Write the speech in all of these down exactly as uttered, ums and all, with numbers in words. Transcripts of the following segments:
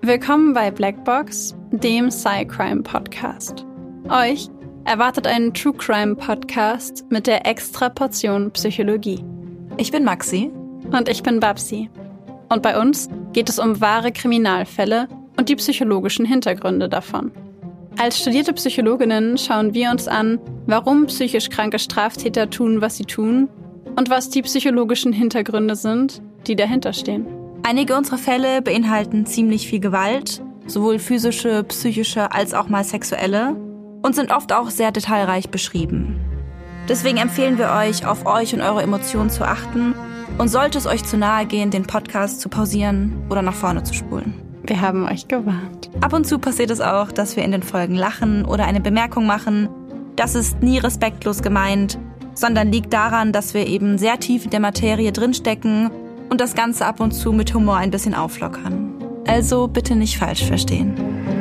Willkommen bei Blackbox, dem Sci-Crime-Podcast. Euch erwartet ein True-Crime-Podcast mit der extra Portion Psychologie. Ich bin Maxi. Und ich bin Babsi. Und bei uns geht es um wahre Kriminalfälle und die psychologischen Hintergründe davon. Als studierte Psychologinnen schauen wir uns an, warum psychisch kranke Straftäter tun, was sie tun und was die psychologischen Hintergründe sind, die dahinter stehen. Einige unserer Fälle beinhalten ziemlich viel Gewalt, sowohl physische, psychische als auch mal sexuelle, und sind oft auch sehr detailreich beschrieben. Deswegen empfehlen wir euch, auf euch und eure Emotionen zu achten und sollte es euch zu nahe gehen, den Podcast zu pausieren oder nach vorne zu spulen. Wir haben euch gewarnt. Ab und zu passiert es auch, dass wir in den Folgen lachen oder eine Bemerkung machen. Das ist nie respektlos gemeint, sondern liegt daran, dass wir eben sehr tief in der Materie drinstecken und das Ganze ab und zu mit Humor ein bisschen auflockern. Also bitte nicht falsch verstehen.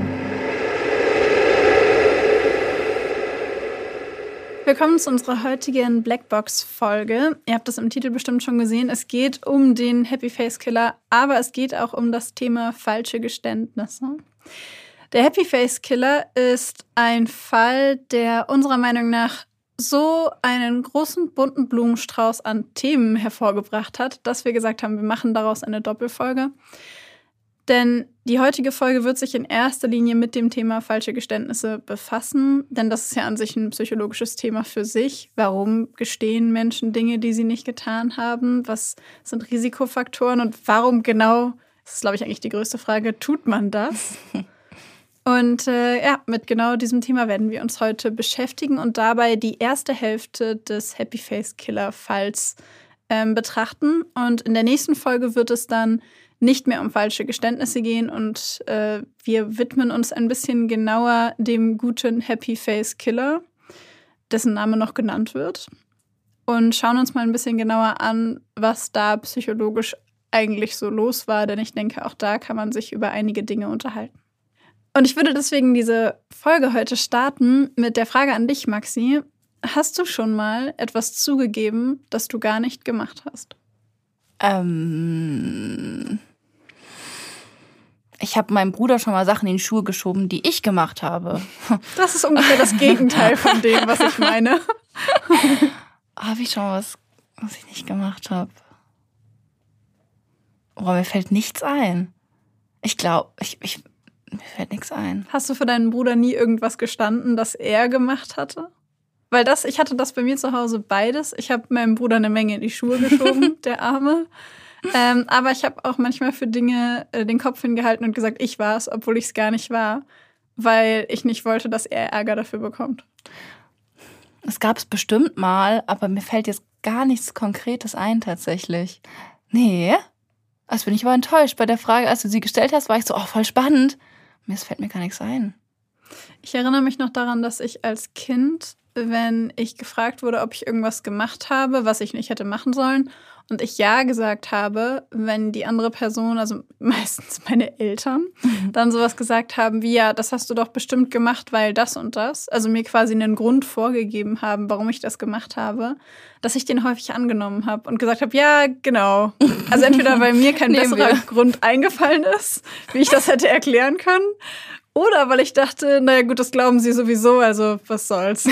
Willkommen zu unserer heutigen Blackbox-Folge. Ihr habt das im Titel bestimmt schon gesehen. Es geht um den Happy Face Killer, aber es geht auch um das Thema falsche Geständnisse. Der Happy Face Killer ist ein Fall, der unserer Meinung nach so einen großen bunten Blumenstrauß an Themen hervorgebracht hat, dass wir gesagt haben, wir machen daraus eine Doppelfolge. Denn die heutige Folge wird sich in erster Linie mit dem Thema falsche Geständnisse befassen, denn das ist ja an sich ein psychologisches Thema für sich. Warum gestehen Menschen Dinge, die sie nicht getan haben? Was sind Risikofaktoren und warum genau, das ist glaube ich eigentlich die größte Frage, tut man das? Und äh, ja, mit genau diesem Thema werden wir uns heute beschäftigen und dabei die erste Hälfte des Happy Face Killer Falls ähm, betrachten. Und in der nächsten Folge wird es dann nicht mehr um falsche Geständnisse gehen und äh, wir widmen uns ein bisschen genauer dem guten Happy Face Killer, dessen Name noch genannt wird, und schauen uns mal ein bisschen genauer an, was da psychologisch eigentlich so los war, denn ich denke, auch da kann man sich über einige Dinge unterhalten. Und ich würde deswegen diese Folge heute starten mit der Frage an dich, Maxi. Hast du schon mal etwas zugegeben, das du gar nicht gemacht hast? Ähm, ich habe meinem Bruder schon mal Sachen in die Schuhe geschoben, die ich gemacht habe. Das ist ungefähr das Gegenteil von dem, was ich meine. Habe ich schon mal was, was ich nicht gemacht habe? Oh, mir fällt nichts ein. Ich glaube, ich... ich Mir fällt nichts ein. Hast du für deinen Bruder nie irgendwas gestanden, das er gemacht hatte? Weil das, ich hatte das bei mir zu Hause beides. Ich habe meinem Bruder eine Menge in die Schuhe geschoben, der Arme. Ähm, aber ich habe auch manchmal für Dinge äh, den Kopf hingehalten und gesagt, ich war es, obwohl ich es gar nicht war. Weil ich nicht wollte, dass er Ärger dafür bekommt. Das gab es bestimmt mal, aber mir fällt jetzt gar nichts Konkretes ein tatsächlich. Nee, also bin ich aber enttäuscht. Bei der Frage, als du sie gestellt hast, war ich so, oh, voll spannend. Mir fällt mir gar nichts ein. Ich erinnere mich noch daran, dass ich als Kind, wenn ich gefragt wurde, ob ich irgendwas gemacht habe, was ich nicht hätte machen sollen, und ich ja gesagt habe, wenn die andere Person, also meistens meine Eltern, mhm. dann sowas gesagt haben wie, ja, das hast du doch bestimmt gemacht, weil das und das, also mir quasi einen Grund vorgegeben haben, warum ich das gemacht habe, dass ich den häufig angenommen habe und gesagt habe, ja, genau. Also entweder, weil mir kein besserer Grund eingefallen ist, wie ich das hätte erklären können, oder weil ich dachte, naja gut, das glauben sie sowieso, also was soll's.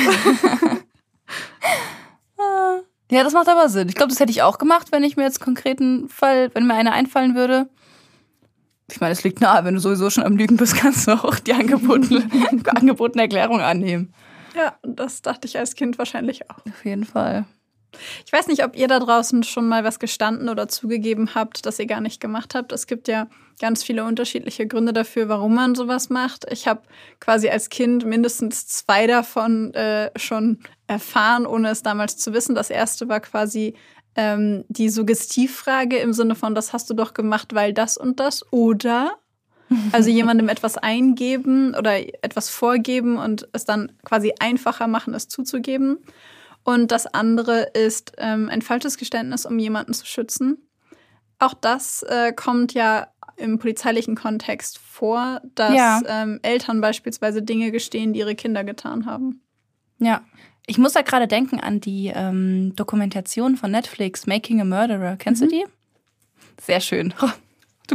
Ja, das macht aber Sinn. Ich glaube, das hätte ich auch gemacht, wenn ich mir jetzt konkreten Fall, wenn mir einer einfallen würde. Ich meine, es liegt nahe, wenn du sowieso schon am Lügen bist, kannst du auch die angebotene, angebotene Erklärung annehmen. Ja, das dachte ich als Kind wahrscheinlich auch. Auf jeden Fall. Ich weiß nicht, ob ihr da draußen schon mal was gestanden oder zugegeben habt, das ihr gar nicht gemacht habt. Es gibt ja ganz viele unterschiedliche Gründe dafür, warum man sowas macht. Ich habe quasi als Kind mindestens zwei davon äh, schon erfahren, ohne es damals zu wissen. Das erste war quasi ähm, die Suggestivfrage im Sinne von, das hast du doch gemacht, weil das und das. Oder also jemandem etwas eingeben oder etwas vorgeben und es dann quasi einfacher machen, es zuzugeben. Und das andere ist ähm, ein falsches Geständnis, um jemanden zu schützen. Auch das äh, kommt ja im polizeilichen Kontext vor, dass ja. ähm, Eltern beispielsweise Dinge gestehen, die ihre Kinder getan haben. Ja, ich muss da gerade denken an die ähm, Dokumentation von Netflix, Making a Murderer. Kennst mhm. du die? Sehr schön. Du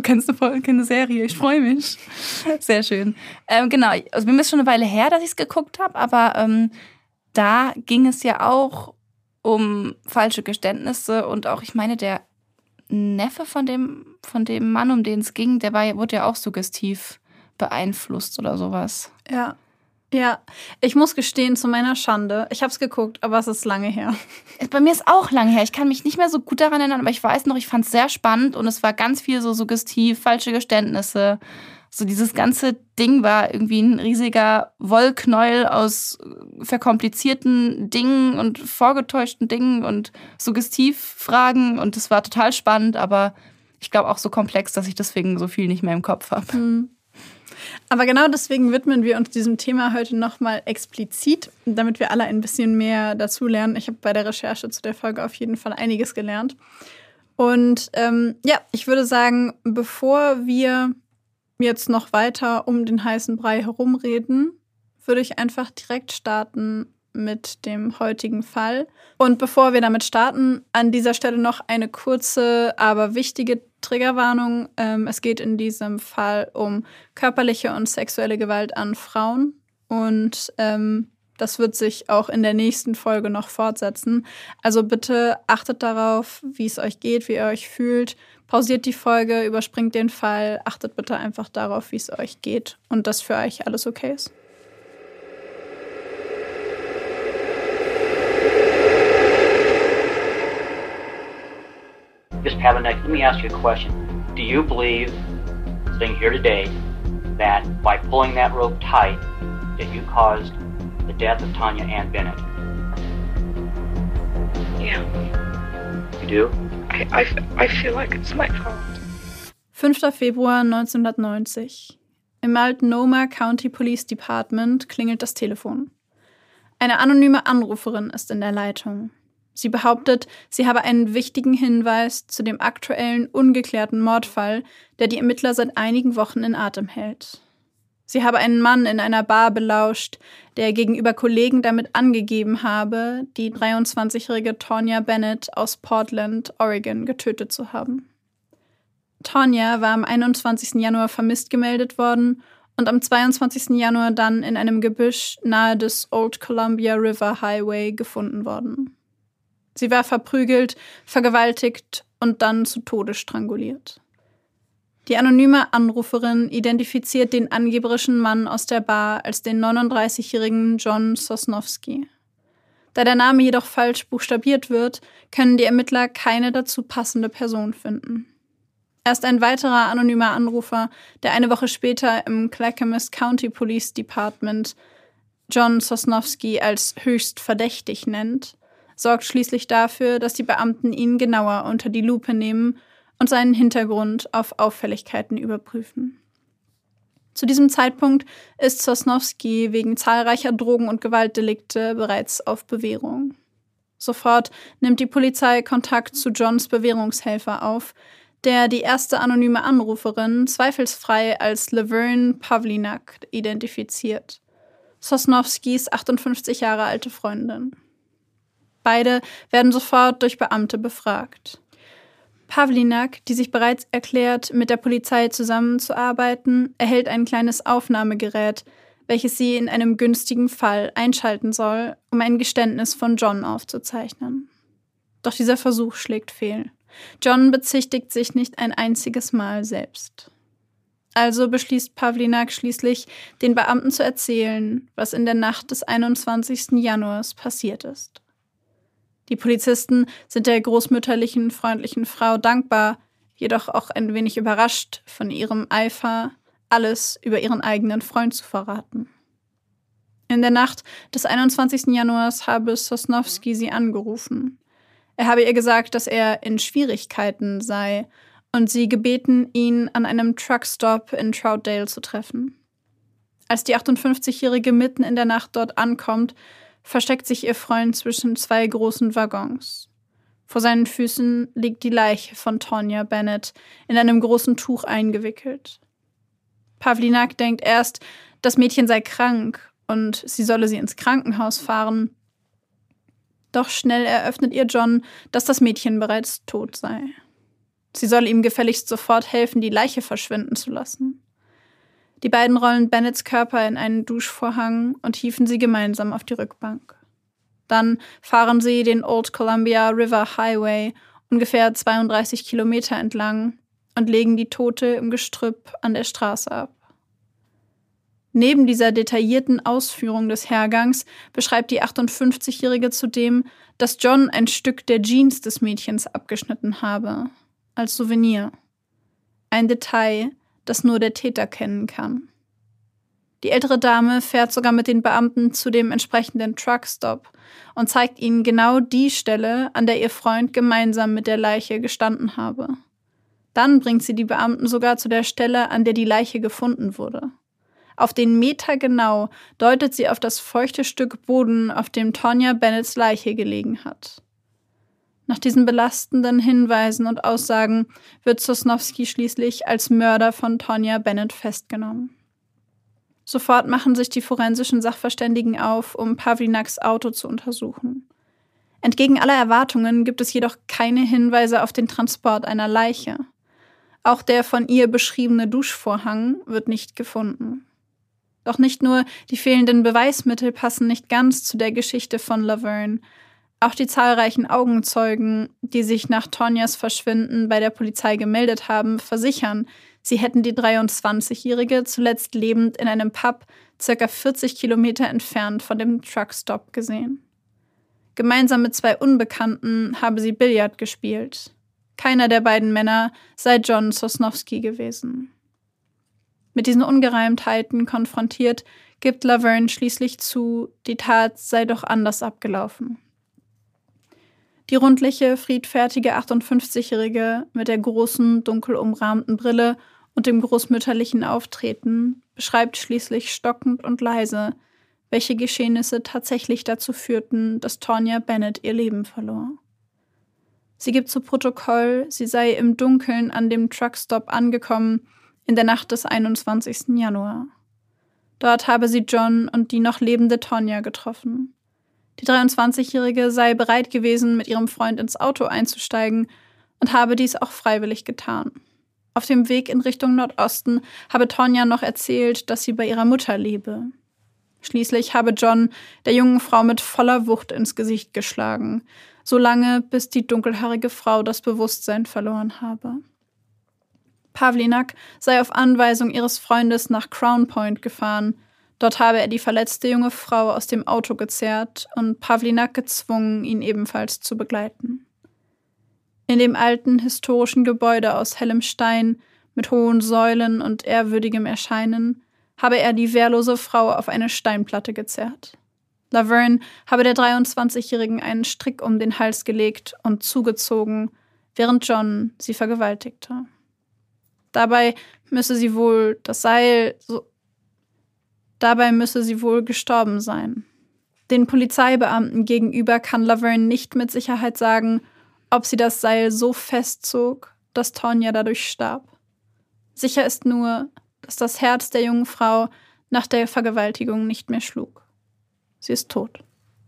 kennst eine Folge, eine Serie, ich freue mich. Sehr schön. Ähm, genau, also mir ist schon eine Weile her, dass ich es geguckt habe, aber ähm, da ging es ja auch um falsche Geständnisse und auch, ich meine, der Neffe von dem, von dem Mann, um den es ging, der war, wurde ja auch suggestiv beeinflusst oder sowas. Ja. Ja, ich muss gestehen, zu meiner Schande, ich habe es geguckt, aber es ist lange her. Bei mir ist auch lange her. Ich kann mich nicht mehr so gut daran erinnern, aber ich weiß noch, ich fand es sehr spannend und es war ganz viel so suggestiv, falsche Geständnisse. So dieses ganze Ding war irgendwie ein riesiger Wollknäuel aus verkomplizierten Dingen und vorgetäuschten Dingen und Suggestivfragen und es war total spannend, aber ich glaube auch so komplex, dass ich deswegen so viel nicht mehr im Kopf habe. Hm. Aber genau deswegen widmen wir uns diesem Thema heute nochmal explizit, damit wir alle ein bisschen mehr dazu lernen. Ich habe bei der Recherche zu der Folge auf jeden Fall einiges gelernt. Und ähm, ja, ich würde sagen, bevor wir jetzt noch weiter um den heißen Brei herumreden, würde ich einfach direkt starten mit dem heutigen Fall. Und bevor wir damit starten, an dieser Stelle noch eine kurze, aber wichtige Triggerwarnung. Ähm, es geht in diesem Fall um körperliche und sexuelle Gewalt an Frauen. Und ähm, das wird sich auch in der nächsten Folge noch fortsetzen. Also bitte achtet darauf, wie es euch geht, wie ihr euch fühlt. Pausiert die Folge, überspringt den Fall. Achtet bitte einfach darauf, wie es euch geht und dass für euch alles okay ist. Miss Pavlinak, let me ask you a question. Do you believe, sitting here today, that by pulling that rope tight, that you caused the death of Tanya Ann Bennett? Yeah. You do? I, I, I feel like it's my fault. fünfter Februar neunzehnhundertneunzig. Im Multnomah County Police Department klingelt das Telefon. Eine anonyme Anruferin ist in der Leitung. Sie behauptet, sie habe einen wichtigen Hinweis zu dem aktuellen, ungeklärten Mordfall, der die Ermittler seit einigen Wochen in Atem hält. Sie habe einen Mann in einer Bar belauscht, der gegenüber Kollegen damit angegeben habe, die dreiundzwanzigjährige Tanya Bennett aus Portland, Oregon, getötet zu haben. Tanya war am einundzwanzigsten Januar vermisst gemeldet worden und am zweiundzwanzigsten Januar dann in einem Gebüsch nahe des Old Columbia River Highway gefunden worden. Sie war verprügelt, vergewaltigt und dann zu Tode stranguliert. Die anonyme Anruferin identifiziert den angeberischen Mann aus der Bar als den neununddreißigjährigen John Sosnowski. Da der Name jedoch falsch buchstabiert wird, können die Ermittler keine dazu passende Person finden. Erst ein weiterer anonymer Anrufer, der eine Woche später im Clackamas County Police Department John Sosnowski als höchst verdächtig nennt, sorgt schließlich dafür, dass die Beamten ihn genauer unter die Lupe nehmen und seinen Hintergrund auf Auffälligkeiten überprüfen. Zu diesem Zeitpunkt ist Sosnowski wegen zahlreicher Drogen- und Gewaltdelikte bereits auf Bewährung. Sofort nimmt die Polizei Kontakt zu Johns Bewährungshelfer auf, der die erste anonyme Anruferin zweifelsfrei als Laverne Pavlinak identifiziert, Sosnowskis achtundfünfzig Jahre alte Freundin. Beide werden sofort durch Beamte befragt. Pavlinak, die sich bereits erklärt, mit der Polizei zusammenzuarbeiten, erhält ein kleines Aufnahmegerät, welches sie in einem günstigen Fall einschalten soll, um ein Geständnis von John aufzuzeichnen. Doch dieser Versuch schlägt fehl. John bezichtigt sich nicht ein einziges Mal selbst. Also beschließt Pavlinak schließlich, den Beamten zu erzählen, was in der Nacht des einundzwanzigsten Januars passiert ist. Die Polizisten sind der großmütterlichen, freundlichen Frau dankbar, jedoch auch ein wenig überrascht von ihrem Eifer, alles über ihren eigenen Freund zu verraten. In der Nacht des einundzwanzigsten Januars habe Sosnowski sie angerufen. Er habe ihr gesagt, dass er in Schwierigkeiten sei und sie gebeten, ihn an einem Truckstop in Troutdale zu treffen. Als die achtundfünfzigjährige mitten in der Nacht dort ankommt, versteckt sich ihr Freund zwischen zwei großen Waggons. Vor seinen Füßen liegt die Leiche von Tanya Bennett, in einem großen Tuch eingewickelt. Pavlinak denkt erst, das Mädchen sei krank und sie solle sie ins Krankenhaus fahren. Doch schnell eröffnet ihr John, dass das Mädchen bereits tot sei. Sie soll ihm gefälligst sofort helfen, die Leiche verschwinden zu lassen. Die beiden rollen Bennetts Körper in einen Duschvorhang und hieven sie gemeinsam auf die Rückbank. Dann fahren sie den Old Columbia River Highway ungefähr zweiunddreißig Kilometer entlang und legen die Tote im Gestrüpp an der Straße ab. Neben dieser detaillierten Ausführung des Hergangs beschreibt die achtundfünfzigjährige zudem, dass John ein Stück der Jeans des Mädchens abgeschnitten habe, als Souvenir. Ein Detail, das nur der Täter kennen kann. Die ältere Dame fährt sogar mit den Beamten zu dem entsprechenden Truckstop und zeigt ihnen genau die Stelle, an der ihr Freund gemeinsam mit der Leiche gestanden habe. Dann bringt sie die Beamten sogar zu der Stelle, an der die Leiche gefunden wurde. Auf den Meter genau deutet sie auf das feuchte Stück Boden, auf dem Tonya Bennetts Leiche gelegen hat. Nach diesen belastenden Hinweisen und Aussagen wird Sosnowski schließlich als Mörder von Tonya Bennett festgenommen. Sofort machen sich die forensischen Sachverständigen auf, um Pawlinaks Auto zu untersuchen. Entgegen aller Erwartungen gibt es jedoch keine Hinweise auf den Transport einer Leiche. Auch der von ihr beschriebene Duschvorhang wird nicht gefunden. Doch nicht nur die fehlenden Beweismittel passen nicht ganz zu der Geschichte von Laverne. Auch die zahlreichen Augenzeugen, die sich nach Tonyas Verschwinden bei der Polizei gemeldet haben, versichern, sie hätten die dreiundzwanzigjährige zuletzt lebend in einem Pub circa vierzig Kilometer entfernt von dem Truckstop gesehen. Gemeinsam mit zwei Unbekannten habe sie Billard gespielt. Keiner der beiden Männer sei John Sosnowski gewesen. Mit diesen Ungereimtheiten konfrontiert, gibt Laverne schließlich zu, die Tat sei doch anders abgelaufen. Die rundliche, friedfertige achtundfünfzigjährige mit der großen, dunkel umrahmten Brille und dem großmütterlichen Auftreten beschreibt schließlich stockend und leise, welche Geschehnisse tatsächlich dazu führten, dass Tonya Bennett ihr Leben verlor. Sie gibt zu Protokoll, sie sei im Dunkeln an dem Truckstop angekommen, in der Nacht des einundzwanzigsten Januar. Dort habe sie John und die noch lebende Tonya getroffen. Die dreiundzwanzigjährige sei bereit gewesen, mit ihrem Freund ins Auto einzusteigen und habe dies auch freiwillig getan. Auf dem Weg in Richtung Nordosten habe Tonya noch erzählt, dass sie bei ihrer Mutter lebe. Schließlich habe John der jungen Frau mit voller Wucht ins Gesicht geschlagen, so lange, bis die dunkelhaarige Frau das Bewusstsein verloren habe. Pawlinak sei auf Anweisung ihres Freundes nach Crown Point gefahren. Dort habe er die verletzte junge Frau aus dem Auto gezerrt und Pawlinak gezwungen, ihn ebenfalls zu begleiten. In dem alten, historischen Gebäude aus hellem Stein mit hohen Säulen und ehrwürdigem Erscheinen habe er die wehrlose Frau auf eine Steinplatte gezerrt. Laverne habe der dreiundzwanzigjährigen einen Strick um den Hals gelegt und zugezogen, während John sie vergewaltigte. Dabei müsse sie wohl das Seil so Dabei müsse sie wohl gestorben sein. Den Polizeibeamten gegenüber kann Laverne nicht mit Sicherheit sagen, ob sie das Seil so festzog, dass Tonya dadurch starb. Sicher ist nur, dass das Herz der jungen Frau nach der Vergewaltigung nicht mehr schlug. Sie ist tot.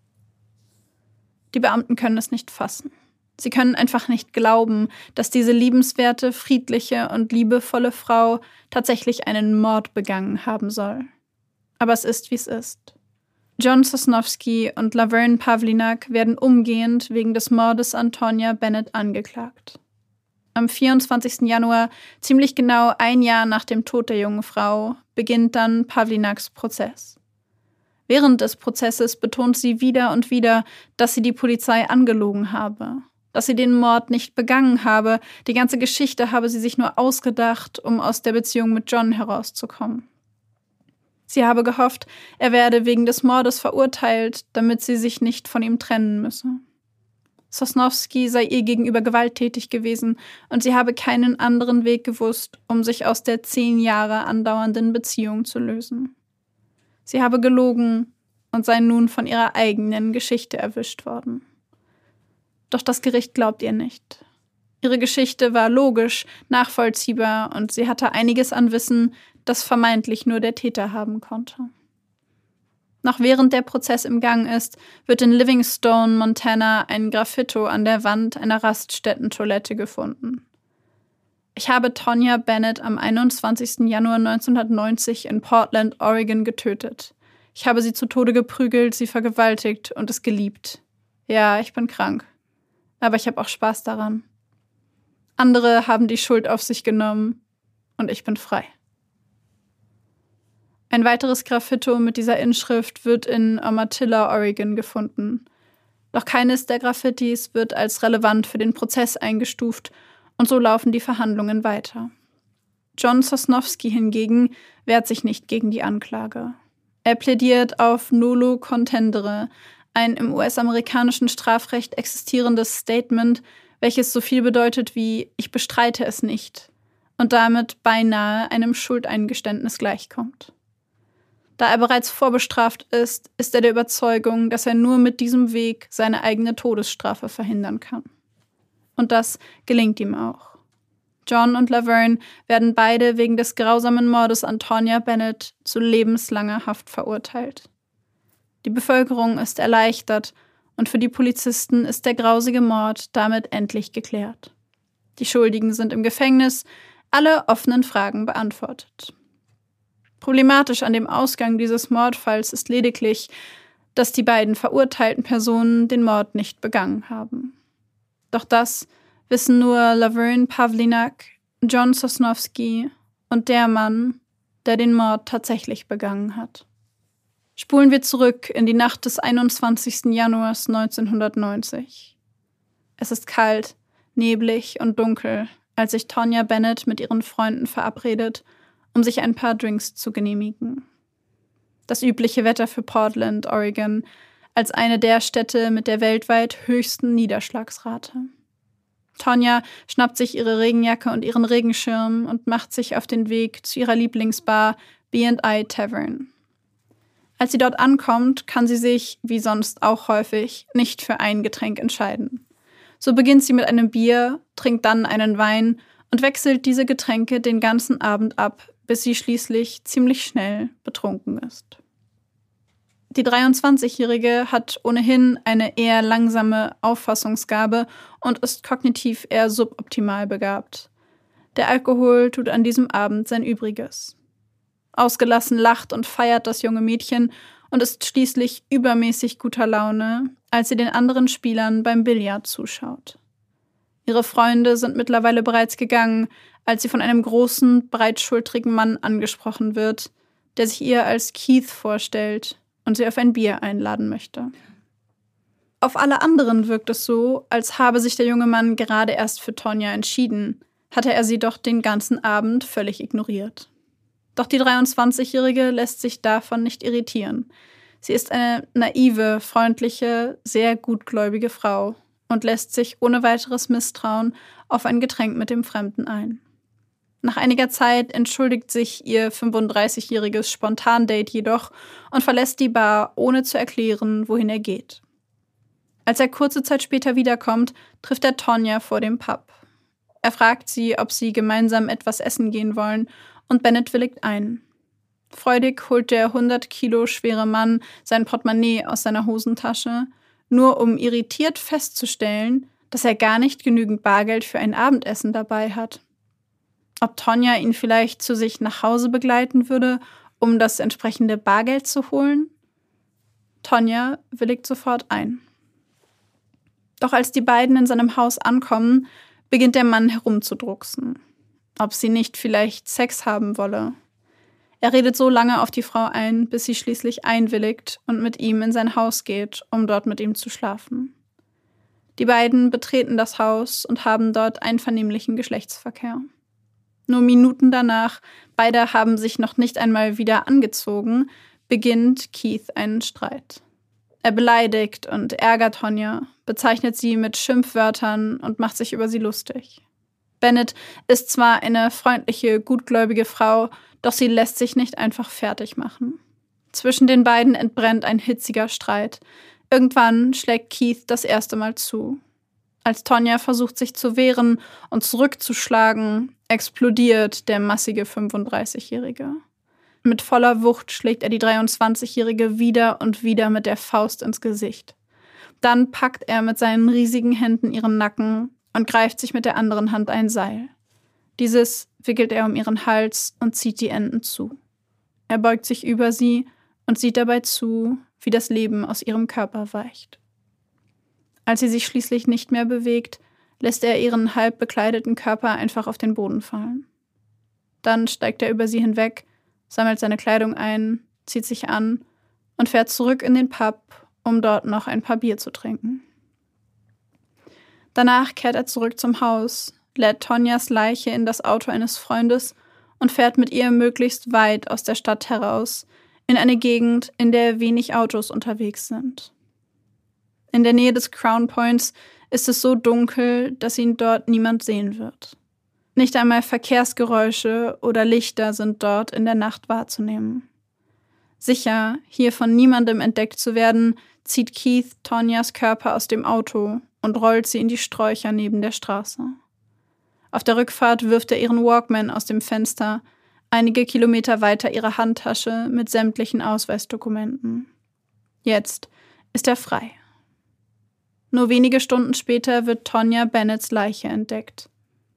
Die Beamten können es nicht fassen. Sie können einfach nicht glauben, dass diese liebenswerte, friedliche und liebevolle Frau tatsächlich einen Mord begangen haben soll. Aber es ist, wie es ist. John Sosnowski und Laverne Pawlinak werden umgehend wegen des Mordes an Tonya Bennett angeklagt. Am vierundzwanzigsten Januar, ziemlich genau ein Jahr nach dem Tod der jungen Frau, beginnt dann Pawlinaks Prozess. Während des Prozesses betont sie wieder und wieder, dass sie die Polizei angelogen habe, dass sie den Mord nicht begangen habe, die ganze Geschichte habe sie sich nur ausgedacht, um aus der Beziehung mit John herauszukommen. Sie habe gehofft, er werde wegen des Mordes verurteilt, damit sie sich nicht von ihm trennen müsse. Sosnowski sei ihr gegenüber gewalttätig gewesen und sie habe keinen anderen Weg gewusst, um sich aus der zehn Jahre andauernden Beziehung zu lösen. Sie habe gelogen und sei nun von ihrer eigenen Geschichte erwischt worden. Doch das Gericht glaubt ihr nicht. Ihre Geschichte war logisch, nachvollziehbar und sie hatte einiges an Wissen, das vermeintlich nur der Täter haben konnte. Noch während der Prozess im Gang ist, wird in Livingstone, Montana, ein Graffito an der Wand einer Raststättentoilette gefunden. Ich habe Tonya Bennett am einundzwanzigsten Januar neunzehnhundertneunzig in Portland, Oregon getötet. Ich habe sie zu Tode geprügelt, sie vergewaltigt und es geliebt. Ja, ich bin krank. Aber ich habe auch Spaß daran. Andere haben die Schuld auf sich genommen und ich bin frei. Ein weiteres Graffito mit dieser Inschrift wird in Umatilla, Oregon gefunden. Doch keines der Graffitis wird als relevant für den Prozess eingestuft und so laufen die Verhandlungen weiter. John Sosnowski hingegen wehrt sich nicht gegen die Anklage. Er plädiert auf nolo contendere, ein im U S-amerikanischen Strafrecht existierendes Statement, welches so viel bedeutet wie „ich bestreite es nicht“ und damit beinahe einem Schuldeingeständnis gleichkommt. Da er bereits vorbestraft ist, ist er der Überzeugung, dass er nur mit diesem Weg seine eigene Todesstrafe verhindern kann. Und das gelingt ihm auch. John und Laverne werden beide wegen des grausamen Mordes an Tonya Bennett zu lebenslanger Haft verurteilt. Die Bevölkerung ist erleichtert und für die Polizisten ist der grausige Mord damit endlich geklärt. Die Schuldigen sind im Gefängnis, alle offenen Fragen beantwortet. Problematisch an dem Ausgang dieses Mordfalls ist lediglich, dass die beiden verurteilten Personen den Mord nicht begangen haben. Doch das wissen nur Laverne Pavlinak, John Sosnowski und der Mann, der den Mord tatsächlich begangen hat. Spulen wir zurück in die Nacht des einundzwanzigsten Januar neunzehnhundertneunzig. Es ist kalt, neblig und dunkel, als sich Tonya Bennett mit ihren Freunden verabredet, um sich ein paar Drinks zu genehmigen. Das übliche Wetter für Portland, Oregon, als eine der Städte mit der weltweit höchsten Niederschlagsrate. Tonya schnappt sich ihre Regenjacke und ihren Regenschirm und macht sich auf den Weg zu ihrer Lieblingsbar B and I Tavern. Als sie dort ankommt, kann sie sich, wie sonst auch häufig, nicht für ein Getränk entscheiden. So beginnt sie mit einem Bier, trinkt dann einen Wein und wechselt diese Getränke den ganzen Abend ab, bis sie schließlich ziemlich schnell betrunken ist. Die dreiundzwanzigjährige hat ohnehin eine eher langsame Auffassungsgabe und ist kognitiv eher suboptimal begabt. Der Alkohol tut an diesem Abend sein Übriges. Ausgelassen lacht und feiert das junge Mädchen und ist schließlich übermäßig guter Laune, als sie den anderen Spielern beim Billard zuschaut. Ihre Freunde sind mittlerweile bereits gegangen, als sie von einem großen, breitschultrigen Mann angesprochen wird, der sich ihr als Keith vorstellt und sie auf ein Bier einladen möchte. Auf alle anderen wirkt es so, als habe sich der junge Mann gerade erst für Tonya entschieden, hatte er sie doch den ganzen Abend völlig ignoriert. Doch die dreiundzwanzigjährige lässt sich davon nicht irritieren. Sie ist eine naive, freundliche, sehr gutgläubige Frau und lässt sich ohne weiteres Misstrauen auf ein Getränk mit dem Fremden ein. Nach einiger Zeit entschuldigt sich ihr fünfunddreißigjähriges Spontandate jedoch und verlässt die Bar, ohne zu erklären, wohin er geht. Als er kurze Zeit später wiederkommt, trifft er Tonya vor dem Pub. Er fragt sie, ob sie gemeinsam etwas essen gehen wollen, und Bennett willigt ein. Freudig holt der hundert Kilo schwere Mann sein Portemonnaie aus seiner Hosentasche, nur um irritiert festzustellen, dass er gar nicht genügend Bargeld für ein Abendessen dabei hat. Ob Tonya ihn vielleicht zu sich nach Hause begleiten würde, um das entsprechende Bargeld zu holen? Tonya willigt sofort ein. Doch als die beiden in seinem Haus ankommen, beginnt der Mann herumzudrucksen. Ob sie nicht vielleicht Sex haben wolle. Er redet so lange auf die Frau ein, bis sie schließlich einwilligt und mit ihm in sein Haus geht, um dort mit ihm zu schlafen. Die beiden betreten das Haus und haben dort einvernehmlichen Geschlechtsverkehr. Nur Minuten danach, beide haben sich noch nicht einmal wieder angezogen, beginnt Keith einen Streit. Er beleidigt und ärgert Tonya, bezeichnet sie mit Schimpfwörtern und macht sich über sie lustig. Bennett ist zwar eine freundliche, gutgläubige Frau, doch sie lässt sich nicht einfach fertig machen. Zwischen den beiden entbrennt ein hitziger Streit. Irgendwann schlägt Keith das erste Mal zu. Als Tonya versucht, sich zu wehren und zurückzuschlagen, explodiert der massige fünfunddreißigjährige. Mit voller Wucht schlägt er die dreiundzwanzigjährige wieder und wieder mit der Faust ins Gesicht. Dann packt er mit seinen riesigen Händen ihren Nacken und greift sich mit der anderen Hand ein Seil. Dieses wickelt er um ihren Hals und zieht die Enden zu. Er beugt sich über sie und sieht dabei zu, wie das Leben aus ihrem Körper weicht. Als sie sich schließlich nicht mehr bewegt, lässt er ihren halb bekleideten Körper einfach auf den Boden fallen. Dann steigt er über sie hinweg, sammelt seine Kleidung ein, zieht sich an und fährt zurück in den Pub, um dort noch ein paar Bier zu trinken. Danach kehrt er zurück zum Haus, lädt Tonias Leiche in das Auto eines Freundes und fährt mit ihr möglichst weit aus der Stadt heraus, in eine Gegend, in der wenig Autos unterwegs sind. In der Nähe des Crown Points ist es so dunkel, dass ihn dort niemand sehen wird. Nicht einmal Verkehrsgeräusche oder Lichter sind dort in der Nacht wahrzunehmen. Sicher, hier von niemandem entdeckt zu werden, zieht Keith Tonias Körper aus dem Auto und rollt sie in die Sträucher neben der Straße. Auf der Rückfahrt wirft er ihren Walkman aus dem Fenster, einige Kilometer weiter ihre Handtasche mit sämtlichen Ausweisdokumenten. Jetzt ist er frei. Nur wenige Stunden später wird Tonya Bennetts Leiche entdeckt.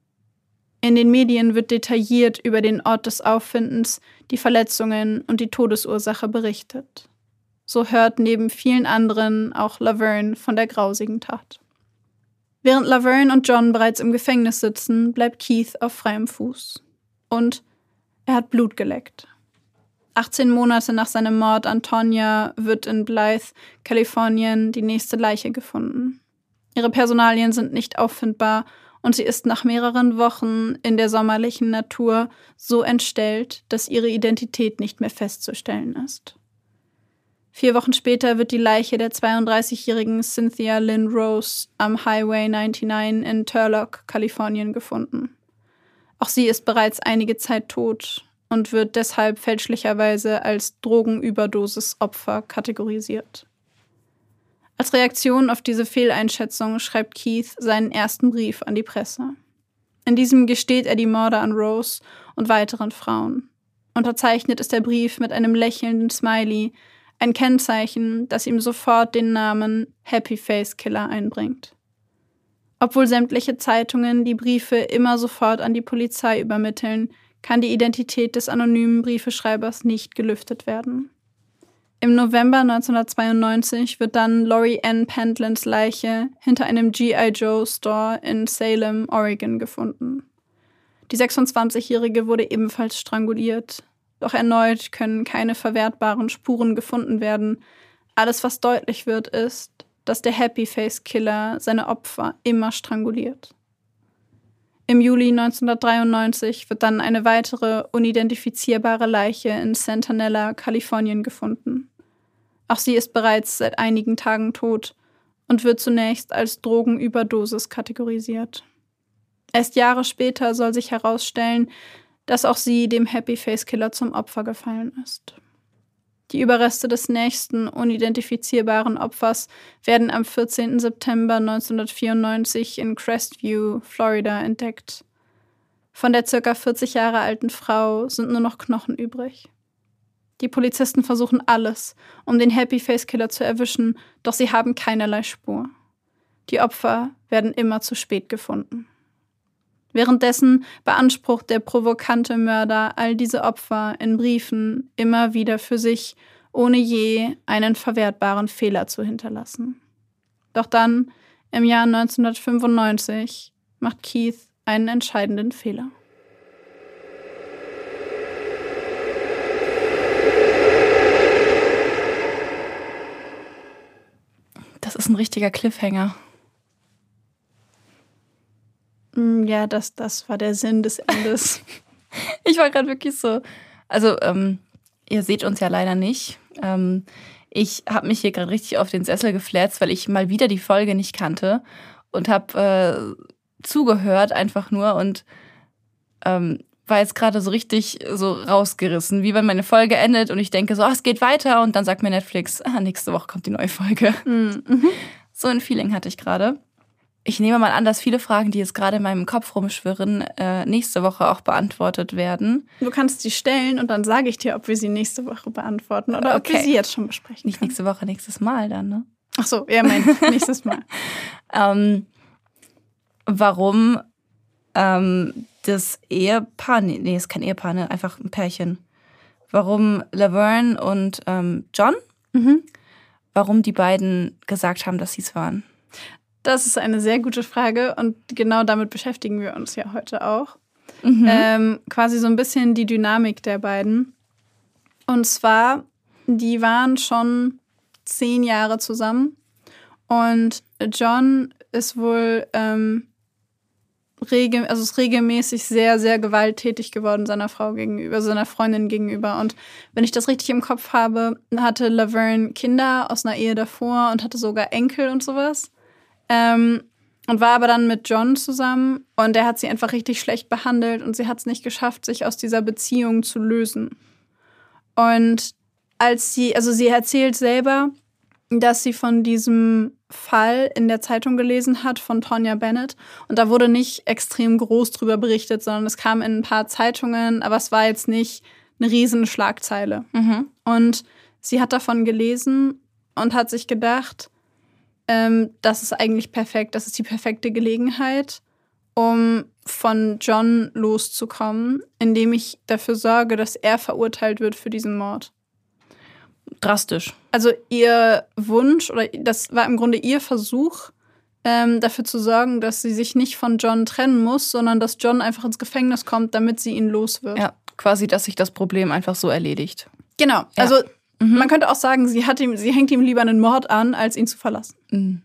In den Medien wird detailliert über den Ort des Auffindens, die Verletzungen und die Todesursache berichtet. So hört neben vielen anderen auch Laverne von der grausigen Tat. Während Laverne und John bereits im Gefängnis sitzen, bleibt Keith auf freiem Fuß. Und er hat Blut geleckt. achtzehn Monate nach seinem Mord an Tonya wird in Blythe, Kalifornien, die nächste Leiche gefunden. Ihre Personalien sind nicht auffindbar und sie ist nach mehreren Wochen in der sommerlichen Natur so entstellt, dass ihre Identität nicht mehr festzustellen ist. Vier Wochen später wird die Leiche der zweiunddreißigjährigen Cynthia Lynn Rose am Highway neunundneunzig in Turlock, Kalifornien, gefunden. Auch sie ist bereits einige Zeit tot und wird deshalb fälschlicherweise als Drogenüberdosis-Opfer kategorisiert. Als Reaktion auf diese Fehleinschätzung schreibt Keith seinen ersten Brief an die Presse. In diesem gesteht er die Morde an Rose und weiteren Frauen. Unterzeichnet ist der Brief mit einem lächelnden Smiley, ein Kennzeichen, das ihm sofort den Namen Happy Face Killer einbringt. Obwohl sämtliche Zeitungen die Briefe immer sofort an die Polizei übermitteln, kann die Identität des anonymen Briefeschreibers nicht gelüftet werden. Im November neunzehnhundertzweiundneunzig wird dann Lori Ann Pentlands Leiche hinter einem G I Joe Store in Salem, Oregon, gefunden. Die sechsundzwanzigjährige wurde ebenfalls stranguliert. Doch erneut können keine verwertbaren Spuren gefunden werden. Alles, was deutlich wird, ist, dass der Happy Face Killer seine Opfer immer stranguliert. Im Juli neunzehnhundertdreiundneunzig wird dann eine weitere unidentifizierbare Leiche in Santanella, Kalifornien, gefunden. Auch sie ist bereits seit einigen Tagen tot und wird zunächst als Drogenüberdosis kategorisiert. Erst Jahre später soll sich herausstellen, dass auch sie dem Happy Face Killer zum Opfer gefallen ist. Die Überreste des nächsten unidentifizierbaren Opfers werden am vierzehnten September neunzehnhundertvierundneunzig in Crestview, Florida, entdeckt. Von der ca. vierzig Jahre alten Frau sind nur noch Knochen übrig. Die Polizisten versuchen alles, um den Happy Face Killer zu erwischen, doch sie haben keinerlei Spur. Die Opfer werden immer zu spät gefunden. Währenddessen beansprucht der provokante Mörder all diese Opfer in Briefen immer wieder für sich, ohne je einen verwertbaren Fehler zu hinterlassen. Doch dann, im Jahr neunzehnhundertfünfundneunzig, macht Keith einen entscheidenden Fehler. Das ist ein richtiger Cliffhanger. Ja, das, das war der Sinn des Endes. Ich war gerade wirklich so. Also, ähm, ihr seht uns ja leider nicht. Ähm, ich habe mich hier gerade richtig auf den Sessel gefläzt, weil ich mal wieder die Folge nicht kannte und habe äh, zugehört einfach nur und ähm, war jetzt gerade so richtig so rausgerissen, wie wenn meine Folge endet und ich denke so, oh, es geht weiter und dann sagt mir Netflix, ah, nächste Woche kommt die neue Folge. Mhm. So ein Feeling hatte ich gerade. Ich nehme mal an, dass viele Fragen, die jetzt gerade in meinem Kopf rumschwirren, äh, nächste Woche auch beantwortet werden. Du kannst sie stellen und dann sage ich dir, ob wir sie nächste Woche beantworten oder okay. ob wir sie jetzt schon besprechen Nicht können. nächste Woche, nächstes Mal dann, ne? Ach so, ja, mein nächstes Mal. ähm, warum ähm, das Ehepaar, nee, nee, ist kein Ehepaar, ne, einfach ein Pärchen. Warum Laverne und ähm, John, Mhm. warum die beiden gesagt haben, dass sie es waren. Das ist eine sehr gute Frage und genau damit beschäftigen wir uns ja heute auch. Mhm. Ähm, quasi so ein bisschen die Dynamik der beiden. Und zwar, die waren schon zehn Jahre zusammen und John ist wohl ähm, regel, also ist regelmäßig sehr, sehr gewalttätig geworden seiner Frau gegenüber, seiner Freundin gegenüber. Und wenn ich das richtig im Kopf habe, hatte Laverne Kinder aus einer Ehe davor und hatte sogar Enkel und sowas. Ähm, und war aber dann mit John zusammen und der hat sie einfach richtig schlecht behandelt und sie hat es nicht geschafft, sich aus dieser Beziehung zu lösen. Und als sie, also sie erzählt selber, dass sie von diesem Fall in der Zeitung gelesen hat von Tonya Bennett und da wurde nicht extrem groß drüber berichtet, sondern es kam in ein paar Zeitungen, aber es war jetzt nicht eine riesen Schlagzeile. Mhm. Und sie hat davon gelesen und hat sich gedacht, ähm, das ist eigentlich perfekt, das ist die perfekte Gelegenheit, um von John loszukommen, indem ich dafür sorge, dass er verurteilt wird für diesen Mord. Drastisch. Also ihr Wunsch, oder das war im Grunde ihr Versuch, ähm, dafür zu sorgen, dass sie sich nicht von John trennen muss, sondern dass John einfach ins Gefängnis kommt, damit sie ihn los wird. Ja, quasi, dass sich das Problem einfach so erledigt. Genau, also mhm. man könnte auch sagen, sie, hat ihm, sie hängt ihm lieber einen Mord an, als ihn zu verlassen. Mhm.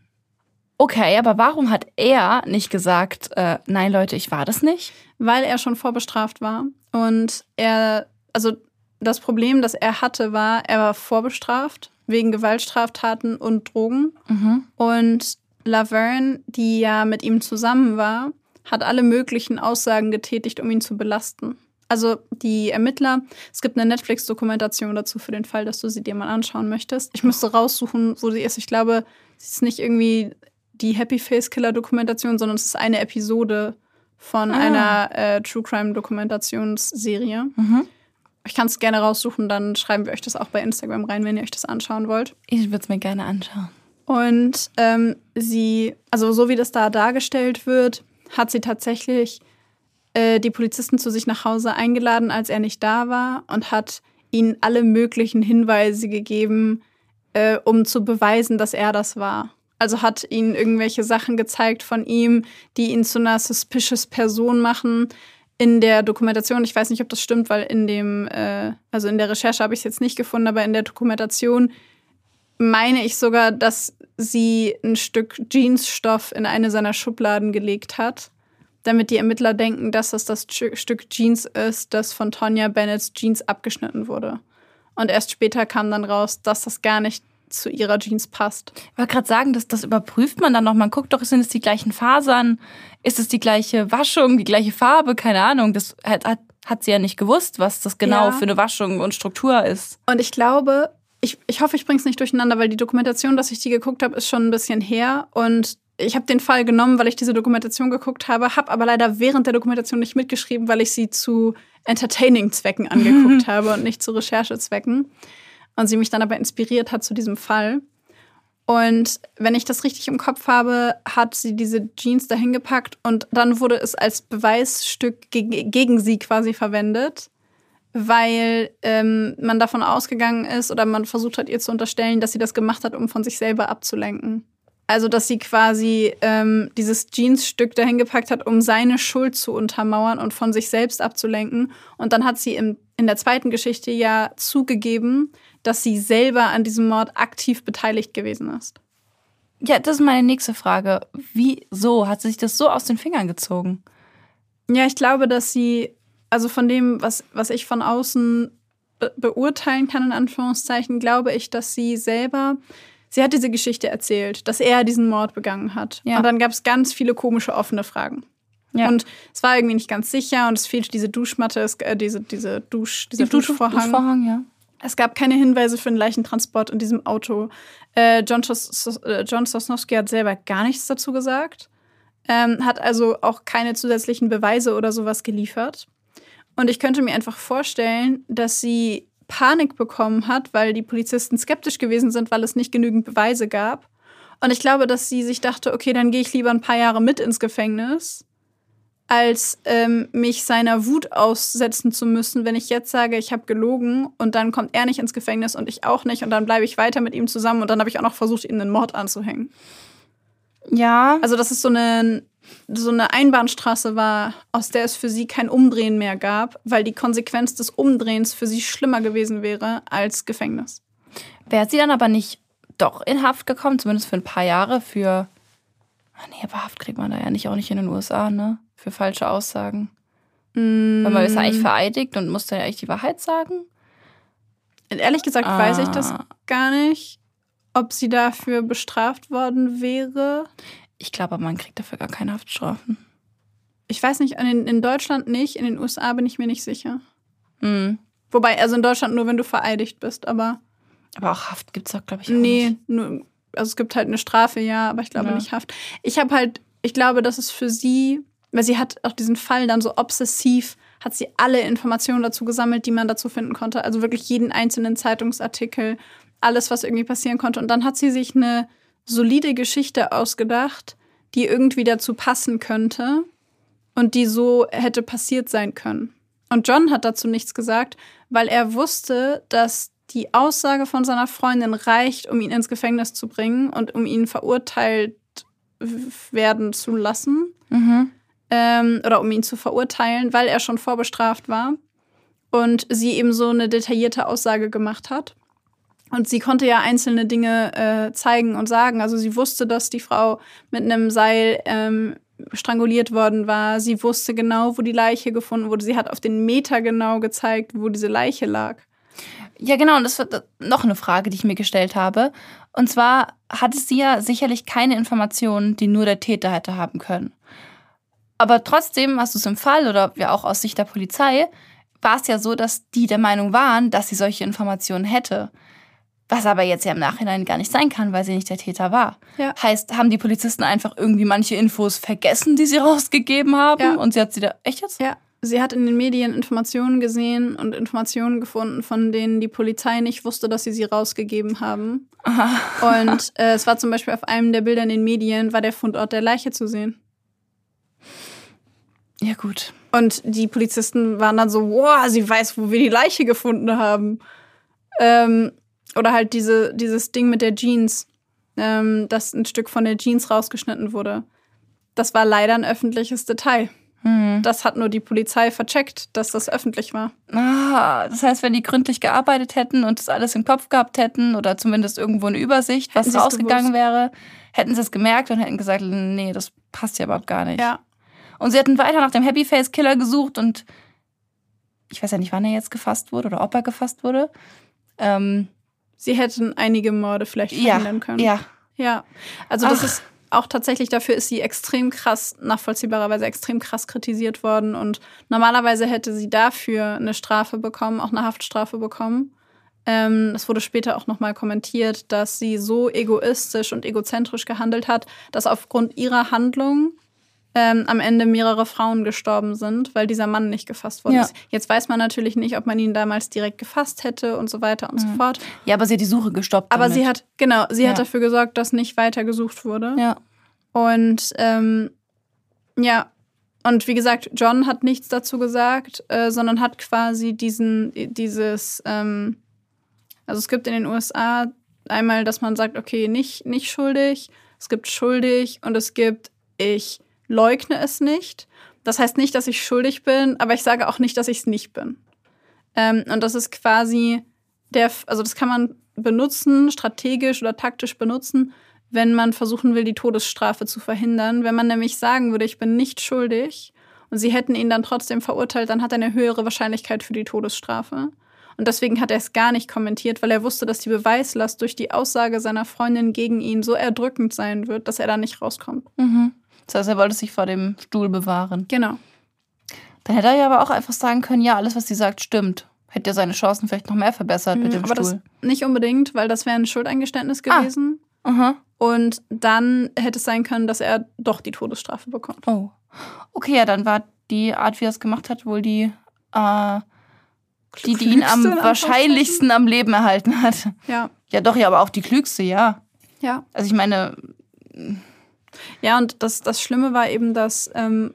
Okay, aber warum hat er nicht gesagt, äh, nein Leute, ich war das nicht? Weil er schon vorbestraft war und er, also das Problem, das er hatte, war, er war vorbestraft wegen Gewaltstraftaten und Drogen. Mhm. Und Laverne, die ja mit ihm zusammen war, hat alle möglichen Aussagen getätigt, um ihn zu belasten. Also die Ermittler, es gibt eine Netflix-Dokumentation dazu für den Fall, dass du sie dir mal anschauen möchtest. Ich müsste raussuchen, wo sie ist. Ich glaube, es ist nicht irgendwie die Happy Face Killer Dokumentation, sondern es ist eine Episode von ah. einer äh, True Crime Dokumentationsserie. Mhm. Ich kann es gerne raussuchen, dann schreiben wir euch das auch bei Instagram rein, wenn ihr euch das anschauen wollt. Ich würde es mir gerne anschauen. Und ähm, sie, also so wie das da dargestellt wird, hat sie tatsächlich äh, die Polizisten zu sich nach Hause eingeladen, als er nicht da war und hat ihnen alle möglichen Hinweise gegeben, äh, um zu beweisen, dass er das war. Also hat ihnen irgendwelche Sachen gezeigt von ihm, die ihn zu einer suspicious Person machen. In der Dokumentation, ich weiß nicht, ob das stimmt, weil in dem, äh, also in der Recherche habe ich es jetzt nicht gefunden, aber in der Dokumentation meine ich sogar, dass sie ein Stück Jeansstoff in eine seiner Schubladen gelegt hat, damit die Ermittler denken, dass das das Stück Jeans ist, das von Tonya Bennetts Jeans abgeschnitten wurde. Und erst später kam dann raus, dass das gar nicht zu ihrer Jeans passt. Ich wollte gerade sagen, das, das überprüft man dann noch. Man guckt doch, sind es die gleichen Fasern? Ist es die gleiche Waschung, die gleiche Farbe? Keine Ahnung. Das hat, hat, hat sie ja nicht gewusst, was das genau Ja. für eine Waschung und Struktur ist. Und ich glaube, ich, ich hoffe, ich bringe es nicht durcheinander, weil die Dokumentation, dass ich die geguckt habe, ist schon ein bisschen her. Und ich habe den Fall genommen, weil ich diese Dokumentation geguckt habe, habe aber leider während der Dokumentation nicht mitgeschrieben, weil ich sie zu Entertaining-Zwecken angeguckt habe und nicht zu Recherchezwecken. Und sie mich dann aber inspiriert hat zu diesem Fall. Und wenn ich das richtig im Kopf habe, hat sie diese Jeans dahin gepackt und dann wurde es als Beweisstück gegen, gegen sie quasi verwendet, weil ähm, man davon ausgegangen ist oder man versucht hat, ihr zu unterstellen, dass sie das gemacht hat, um von sich selber abzulenken. Also, dass sie quasi ähm, dieses Jeansstück dahin gepackt hat, um seine Schuld zu untermauern und von sich selbst abzulenken. Und dann hat sie im, in der zweiten Geschichte ja zugegeben, dass sie selber an diesem Mord aktiv beteiligt gewesen ist. Ja, das ist meine nächste Frage. Wieso hat sie sich das so aus den Fingern gezogen? Ja, ich glaube, dass sie, also von dem, was, was ich von außen be- beurteilen kann, in Anführungszeichen, glaube ich, dass sie selber, sie hat diese Geschichte erzählt, dass er diesen Mord begangen hat. Ja. Und dann gab es ganz viele komische offene Fragen. Ja. Und es war irgendwie nicht ganz sicher und es fehlte diese Duschmatte, es, äh, diese, diese Dusch, dieser Die Dusch- Duschvorhang. Duschvorhang, ja. Es gab keine Hinweise für einen Leichentransport in diesem Auto. Äh, John, Sos- äh, John Sosnowski hat selber gar nichts dazu gesagt. Ähm, hat also auch keine zusätzlichen Beweise oder sowas geliefert. Und ich könnte mir einfach vorstellen, dass sie Panik bekommen hat, weil die Polizisten skeptisch gewesen sind, weil es nicht genügend Beweise gab. Und ich glaube, dass sie sich dachte, okay, dann gehe ich lieber ein paar Jahre mit ins Gefängnis, als ähm, mich seiner Wut aussetzen zu müssen, wenn ich jetzt sage, ich habe gelogen und dann kommt er nicht ins Gefängnis und ich auch nicht und dann bleibe ich weiter mit ihm zusammen und dann habe ich auch noch versucht, ihm einen Mord anzuhängen. Ja. Also dass es so eine, so eine Einbahnstraße war, aus der es für sie kein Umdrehen mehr gab, weil die Konsequenz des Umdrehens für sie schlimmer gewesen wäre als Gefängnis. Wäre sie dann aber nicht doch in Haft gekommen, zumindest für ein paar Jahre für... Ach nee, aber Haft kriegt man da ja nicht, auch nicht in den U S A, ne? Für falsche Aussagen. Mm. Weil man ist ja eigentlich vereidigt und muss dann ja eigentlich die Wahrheit sagen. Ehrlich gesagt ah. weiß ich das gar nicht, ob sie dafür bestraft worden wäre. Ich glaube, man kriegt dafür gar keine Haftstrafen. Ich weiß nicht, in, in Deutschland nicht, in den U S A bin ich mir nicht sicher. Mm. Wobei, also in Deutschland nur, wenn du vereidigt bist, aber... Aber auch Haft gibt es auch, glaube ich, auch nee, nicht. Nee, nur, also es gibt halt eine Strafe, ja, aber ich glaube ja. nicht Haft. Ich habe halt, ich glaube, dass es für sie, weil sie hat auch diesen Fall dann so obsessiv, hat sie alle Informationen dazu gesammelt, die man dazu finden konnte. Also wirklich jeden einzelnen Zeitungsartikel, alles, was irgendwie passieren konnte. Und dann hat sie sich eine solide Geschichte ausgedacht, die irgendwie dazu passen könnte und die so hätte passiert sein können. Und John hat dazu nichts gesagt, weil er wusste, dass die Aussage von seiner Freundin reicht, um ihn ins Gefängnis zu bringen und um ihn verurteilt werden zu lassen. Mhm. Ähm, oder um ihn zu verurteilen, weil er schon vorbestraft war. Und sie eben so eine detaillierte Aussage gemacht hat. Und sie konnte ja einzelne Dinge äh, zeigen und sagen. Also sie wusste, dass die Frau mit einem Seil ähm, stranguliert worden war. Sie wusste genau, wo die Leiche gefunden wurde. Sie hat auf den Meter genau gezeigt, wo diese Leiche lag. Ja, genau. Und das wird noch eine Frage, die ich mir gestellt habe. Und zwar hatte sie ja sicherlich keine Informationen, die nur der Täter hätte haben können. Aber trotzdem hast du es im Fall, oder ja auch aus Sicht der Polizei, war es ja so, dass die der Meinung waren, dass sie solche Informationen hätte. Was aber jetzt ja im Nachhinein gar nicht sein kann, weil sie nicht der Täter war. Ja. Heißt, haben die Polizisten einfach irgendwie manche Infos vergessen, die sie rausgegeben haben? Ja. Und sie hat sie da... Echt jetzt? Ja. Sie hat in den Medien Informationen gesehen und Informationen gefunden, von denen die Polizei nicht wusste, dass sie sie rausgegeben haben. Aha. Und äh, es war zum Beispiel auf einem der Bilder in den Medien, war der Fundort der Leiche zu sehen. Ja, gut. Und die Polizisten waren dann so, wow, sie weiß, wo wir die Leiche gefunden haben. Ähm, oder halt diese, dieses Ding mit der Jeans, ähm, dass ein Stück von der Jeans rausgeschnitten wurde. Das war leider ein öffentliches Detail. Hm. Das hat nur die Polizei vercheckt, dass das öffentlich war. Ah, das heißt, wenn die gründlich gearbeitet hätten und das alles im Kopf gehabt hätten oder zumindest irgendwo eine Übersicht, was rausgegangen wäre, hätten sie es gemerkt und hätten gesagt, nee, das passt ja überhaupt gar nicht. Ja. Und sie hätten weiter nach dem Happy-Face-Killer gesucht und ich weiß ja nicht, wann er jetzt gefasst wurde oder ob er gefasst wurde. Ähm, sie hätten einige Morde vielleicht verhindern ja, können. Ja. Ja. Also das Ach. ist auch tatsächlich, dafür ist sie extrem krass, nachvollziehbarerweise extrem krass kritisiert worden. Und normalerweise hätte sie dafür eine Strafe bekommen, auch eine Haftstrafe bekommen. Ähm, das wurde später auch nochmal kommentiert, dass sie so egoistisch und egozentrisch gehandelt hat, dass aufgrund ihrer Handlung ähm, am Ende mehrere Frauen gestorben sind, weil dieser Mann nicht gefasst worden ja. ist. Jetzt weiß man natürlich nicht, ob man ihn damals direkt gefasst hätte und so weiter und mhm. so fort. Ja, aber sie hat die Suche gestoppt. Aber damit. sie hat, genau, sie ja. hat dafür gesorgt, dass nicht weiter gesucht wurde. Ja. Und ähm, ja, und wie gesagt, John hat nichts dazu gesagt, äh, sondern hat quasi diesen, dieses, ähm, also es gibt in den U S A einmal, dass man sagt, okay, nicht, nicht schuldig, es gibt schuldig und es gibt, ich leugne es nicht. Das heißt nicht, dass ich schuldig bin, aber ich sage auch nicht, dass ich es nicht bin. Ähm, und das ist quasi der, also das kann man benutzen, strategisch oder taktisch benutzen, wenn man versuchen will, die Todesstrafe zu verhindern. Wenn man nämlich sagen würde, ich bin nicht schuldig und sie hätten ihn dann trotzdem verurteilt, dann hat er eine höhere Wahrscheinlichkeit für die Todesstrafe. Und deswegen hat er es gar nicht kommentiert, weil er wusste, dass die Beweislast durch die Aussage seiner Freundin gegen ihn so erdrückend sein wird, dass er da nicht rauskommt. Mhm. Das heißt, er wollte sich vor dem Stuhl bewahren. Genau. Dann hätte er ja aber auch einfach sagen können, ja, alles, was sie sagt, stimmt. Hätte ja seine Chancen vielleicht noch mehr verbessert mit dem aber Stuhl. Das nicht unbedingt, weil das wäre ein Schuldeingeständnis gewesen. Ah. Aha. Und dann hätte es sein können, dass er doch die Todesstrafe bekommt. Oh. Okay, ja, dann war die Art, wie er es gemacht hat, wohl die, äh, die, die ihn am wahrscheinlichsten am Leben erhalten hat. Ja. Ja, doch, ja, aber auch die klügste, ja. Ja. Also ich meine... Ja, und das, das Schlimme war eben, dass ähm,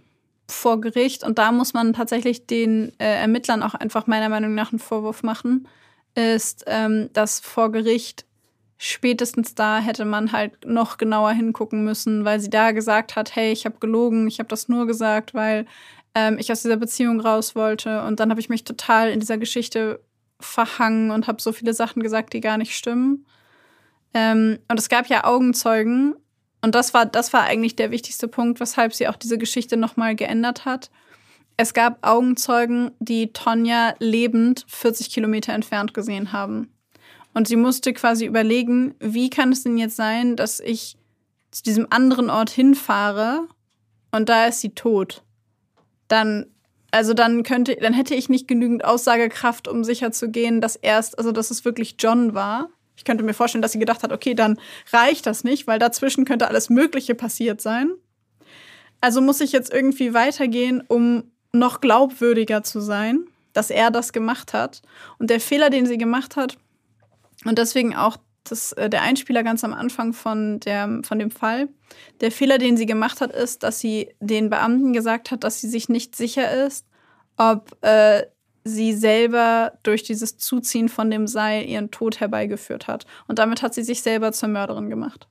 vor Gericht, und da muss man tatsächlich den äh, Ermittlern auch einfach meiner Meinung nach einen Vorwurf machen, ist, ähm, dass vor Gericht spätestens da hätte man halt noch genauer hingucken müssen, weil sie da gesagt hat, hey, ich habe gelogen, ich habe das nur gesagt, weil ähm, ich aus dieser Beziehung raus wollte. Und dann habe ich mich total in dieser Geschichte verhangen und habe so viele Sachen gesagt, die gar nicht stimmen. Ähm, und es gab ja Augenzeugen. Und das war, das war eigentlich der wichtigste Punkt, weshalb sie auch diese Geschichte nochmal geändert hat. Es gab Augenzeugen, die Tonja lebend vierzig Kilometer entfernt gesehen haben. Und sie musste quasi überlegen, wie kann es denn jetzt sein, dass ich zu diesem anderen Ort hinfahre und da ist sie tot. Dann, also dann könnte, dann hätte ich nicht genügend Aussagekraft, um sicherzugehen, dass erst, also dass es wirklich John war. Ich könnte mir vorstellen, dass sie gedacht hat, okay, dann reicht das nicht, weil dazwischen könnte alles Mögliche passiert sein. Also muss ich jetzt irgendwie weitergehen, um noch glaubwürdiger zu sein, dass er das gemacht hat. Und der Fehler, den sie gemacht hat, und deswegen auch das, äh, der Einspieler ganz am Anfang von, der, von dem Fall, der Fehler, den sie gemacht hat, ist, dass sie den Beamten gesagt hat, dass sie sich nicht sicher ist, ob äh, sie selber durch dieses Zuziehen von dem Seil ihren Tod herbeigeführt hat. Und damit hat sie sich selber zur Mörderin gemacht.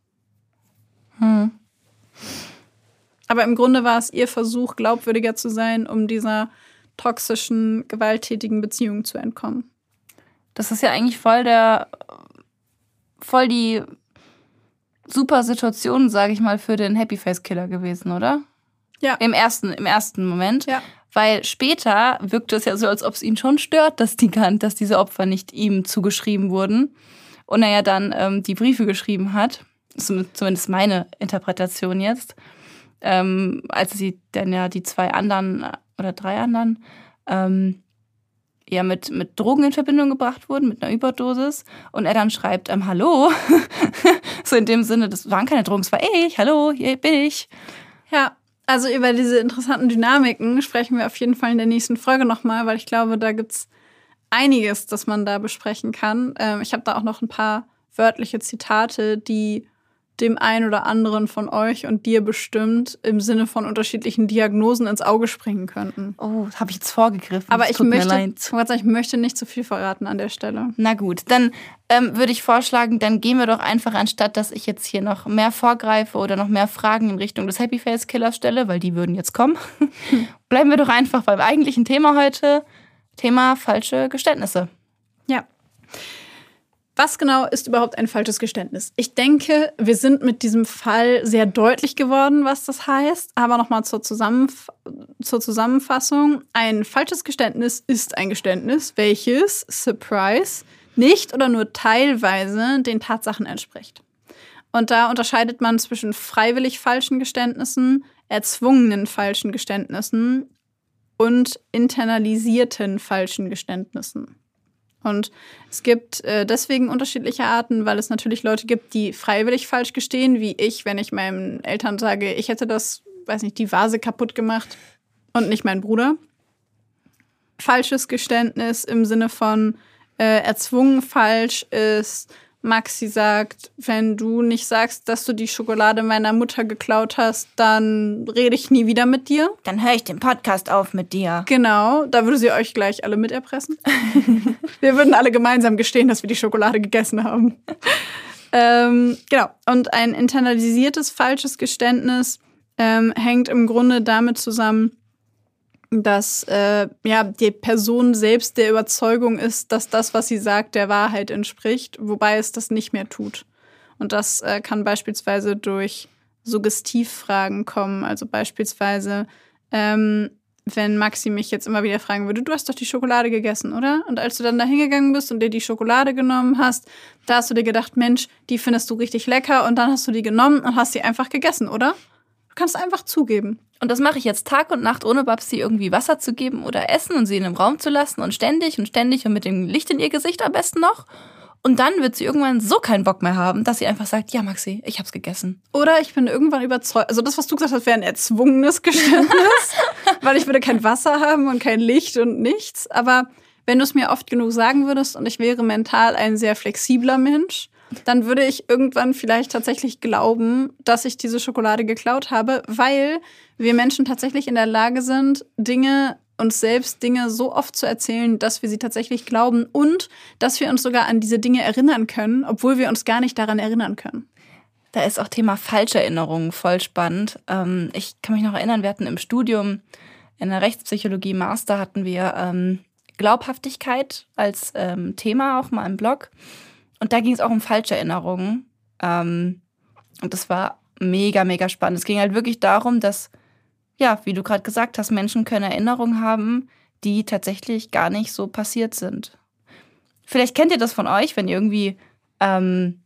Hm. Aber im Grunde war es ihr Versuch, glaubwürdiger zu sein, um dieser toxischen, gewalttätigen Beziehung zu entkommen. Das ist ja eigentlich voll der, voll die super Situation, sage ich mal, für den Happy-Face-Killer gewesen, oder? Ja. Im ersten, im ersten Moment. Ja. Weil später wirkte es ja so, als ob es ihn schon stört, dass, die, dass diese Opfer nicht ihm zugeschrieben wurden. Und er ja dann ähm, die Briefe geschrieben hat, zumindest meine Interpretation jetzt, ähm, als sie dann ja die zwei anderen oder drei anderen ähm, ja mit, mit Drogen in Verbindung gebracht wurden, mit einer Überdosis. Und er dann schreibt, ähm, hallo, so in dem Sinne, das waren keine Drogen, es war ich, hallo, hier bin ich. Ja, also über diese interessanten Dynamiken sprechen wir auf jeden Fall in der nächsten Folge nochmal, weil ich glaube, da gibt's einiges, das man da besprechen kann. Ähm, ich habe da auch noch ein paar wörtliche Zitate, die dem einen oder anderen von euch und dir bestimmt im Sinne von unterschiedlichen Diagnosen ins Auge springen könnten. Oh, das habe ich jetzt vorgegriffen. Aber das ich tut möchte, mir leid. ich möchte nicht zu viel verraten an der Stelle. Na gut, dann ähm, würde ich vorschlagen, dann gehen wir doch einfach, anstatt dass ich jetzt hier noch mehr vorgreife oder noch mehr Fragen in Richtung des Happy-Face-Killers stelle, weil die würden jetzt kommen, bleiben wir doch einfach beim eigentlichen Thema heute, Thema falsche Geständnisse. Ja. Was genau ist überhaupt ein falsches Geständnis? Ich denke, wir sind mit diesem Fall sehr deutlich geworden, was das heißt. Aber nochmal zur, Zusammenf- zur Zusammenfassung. Ein falsches Geständnis ist ein Geständnis, welches, Surprise, nicht oder nur teilweise den Tatsachen entspricht. Und da unterscheidet man zwischen freiwillig falschen Geständnissen, erzwungenen falschen Geständnissen und internalisierten falschen Geständnissen. Und es gibt äh, deswegen unterschiedliche Arten, weil es natürlich Leute gibt, die freiwillig falsch gestehen, wie ich, wenn ich meinen Eltern sage, ich hätte das, weiß nicht, die Vase kaputt gemacht und nicht mein Bruder. Falsches Geständnis im Sinne von äh, erzwungen falsch ist, Maxi sagt, wenn du nicht sagst, dass du die Schokolade meiner Mutter geklaut hast, dann rede ich nie wieder mit dir. Dann höre ich den Podcast auf mit dir. Genau, da würde sie euch gleich alle mit erpressen. Wir würden alle gemeinsam gestehen, dass wir die Schokolade gegessen haben. ähm, genau, und ein internalisiertes falsches Geständnis ähm, hängt im Grunde damit zusammen, dass äh, ja, die Person selbst der Überzeugung ist, dass das, was sie sagt, der Wahrheit entspricht, wobei es das nicht mehr tut. Und das äh, kann beispielsweise durch Suggestivfragen kommen. Also beispielsweise, ähm, wenn Maxi mich jetzt immer wieder fragen würde, du hast doch die Schokolade gegessen, oder? Und als du dann da hingegangen bist und dir die Schokolade genommen hast, da hast du dir gedacht, Mensch, die findest du richtig lecker, und dann hast du die genommen und hast sie einfach gegessen, oder? Du kannst einfach zugeben. Und das mache ich jetzt Tag und Nacht, ohne Babsi irgendwie Wasser zu geben oder Essen und sie in einem Raum zu lassen und ständig und ständig und mit dem Licht in ihr Gesicht am besten noch. Und dann wird sie irgendwann so keinen Bock mehr haben, dass sie einfach sagt, ja Maxi, ich hab's gegessen. Oder ich bin irgendwann überzeugt, also das, was du gesagt hast, wäre ein erzwungenes Geständnis, weil ich würde kein Wasser haben und kein Licht und nichts. Aber wenn du es mir oft genug sagen würdest und ich wäre mental ein sehr flexibler Mensch, dann würde ich irgendwann vielleicht tatsächlich glauben, dass ich diese Schokolade geklaut habe, weil wir Menschen tatsächlich in der Lage sind, Dinge, uns selbst Dinge so oft zu erzählen, dass wir sie tatsächlich glauben und dass wir uns sogar an diese Dinge erinnern können, obwohl wir uns gar nicht daran erinnern können. Da ist auch Thema Falscherinnerungen voll spannend. Ähm, ich kann mich noch erinnern, wir hatten im Studium in der Rechtspsychologie Master hatten wir ähm, Glaubhaftigkeit als ähm, Thema auch mal im Blog. Und da ging es auch um Falscherinnerungen. Ähm, und das war mega, mega spannend. Es ging halt wirklich darum, dass, ja, wie du gerade gesagt hast, Menschen können Erinnerungen haben, die tatsächlich gar nicht so passiert sind. Vielleicht kennt ihr das von euch, wenn ihr irgendwie, ähm,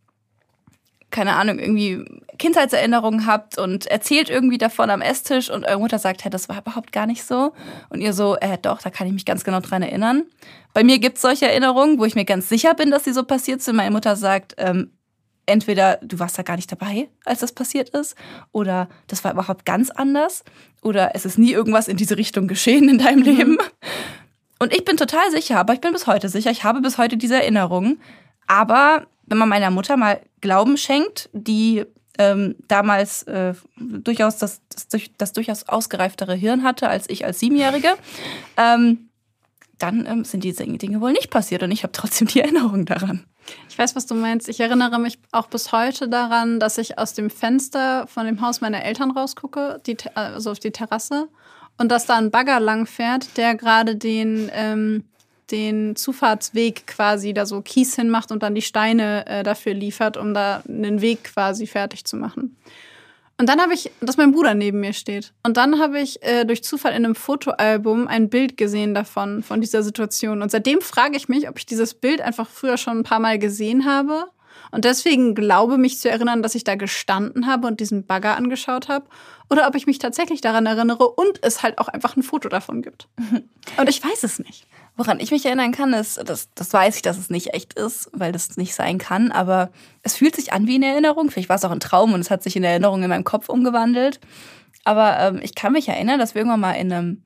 keine Ahnung, irgendwie Kindheitserinnerungen habt und erzählt irgendwie davon am Esstisch und eure Mutter sagt, hey, das war überhaupt gar nicht so. Und ihr so, äh, doch, da kann ich mich ganz genau dran erinnern. Bei mir gibt es solche Erinnerungen, wo ich mir ganz sicher bin, dass sie so passiert sind. Meine Mutter sagt, ähm, entweder du warst da gar nicht dabei, als das passiert ist, oder das war überhaupt ganz anders, oder es ist nie irgendwas in diese Richtung geschehen in deinem mhm. Leben. Und ich bin total sicher, aber ich bin bis heute sicher, ich habe bis heute diese Erinnerungen. Aber wenn man meiner Mutter mal Glauben schenkt, die ähm, damals äh, durchaus das, das, das durchaus ausgereiftere Hirn hatte als ich als Siebenjährige, ähm, dann ähm, sind diese Dinge wohl nicht passiert und ich habe trotzdem die Erinnerung daran. Ich weiß, was du meinst. Ich erinnere mich auch bis heute daran, dass ich aus dem Fenster von dem Haus meiner Eltern rausgucke, die, also auf die Terrasse, und dass da ein Bagger langfährt, der gerade den, ähm, den Zufahrtsweg quasi da so Kies hinmacht und dann die Steine äh, dafür liefert, um da einen Weg quasi fertig zu machen. Und dann habe ich, dass mein Bruder neben mir steht. Und dann habe ich äh, durch Zufall in einem Fotoalbum ein Bild gesehen davon, von dieser Situation. Und seitdem frage ich mich, ob ich dieses Bild einfach früher schon ein paar Mal gesehen habe und deswegen glaube, mich zu erinnern, dass ich da gestanden habe und diesen Bagger angeschaut habe. Oder ob ich mich tatsächlich daran erinnere und es halt auch einfach ein Foto davon gibt. Und ich weiß es nicht. Woran ich mich erinnern kann, ist, das, das weiß ich, dass es nicht echt ist, weil das nicht sein kann, aber es fühlt sich an wie eine Erinnerung. Vielleicht war es auch ein Traum und es hat sich in Erinnerung in meinem Kopf umgewandelt. Aber ähm, ich kann mich erinnern, dass wir irgendwann mal in einem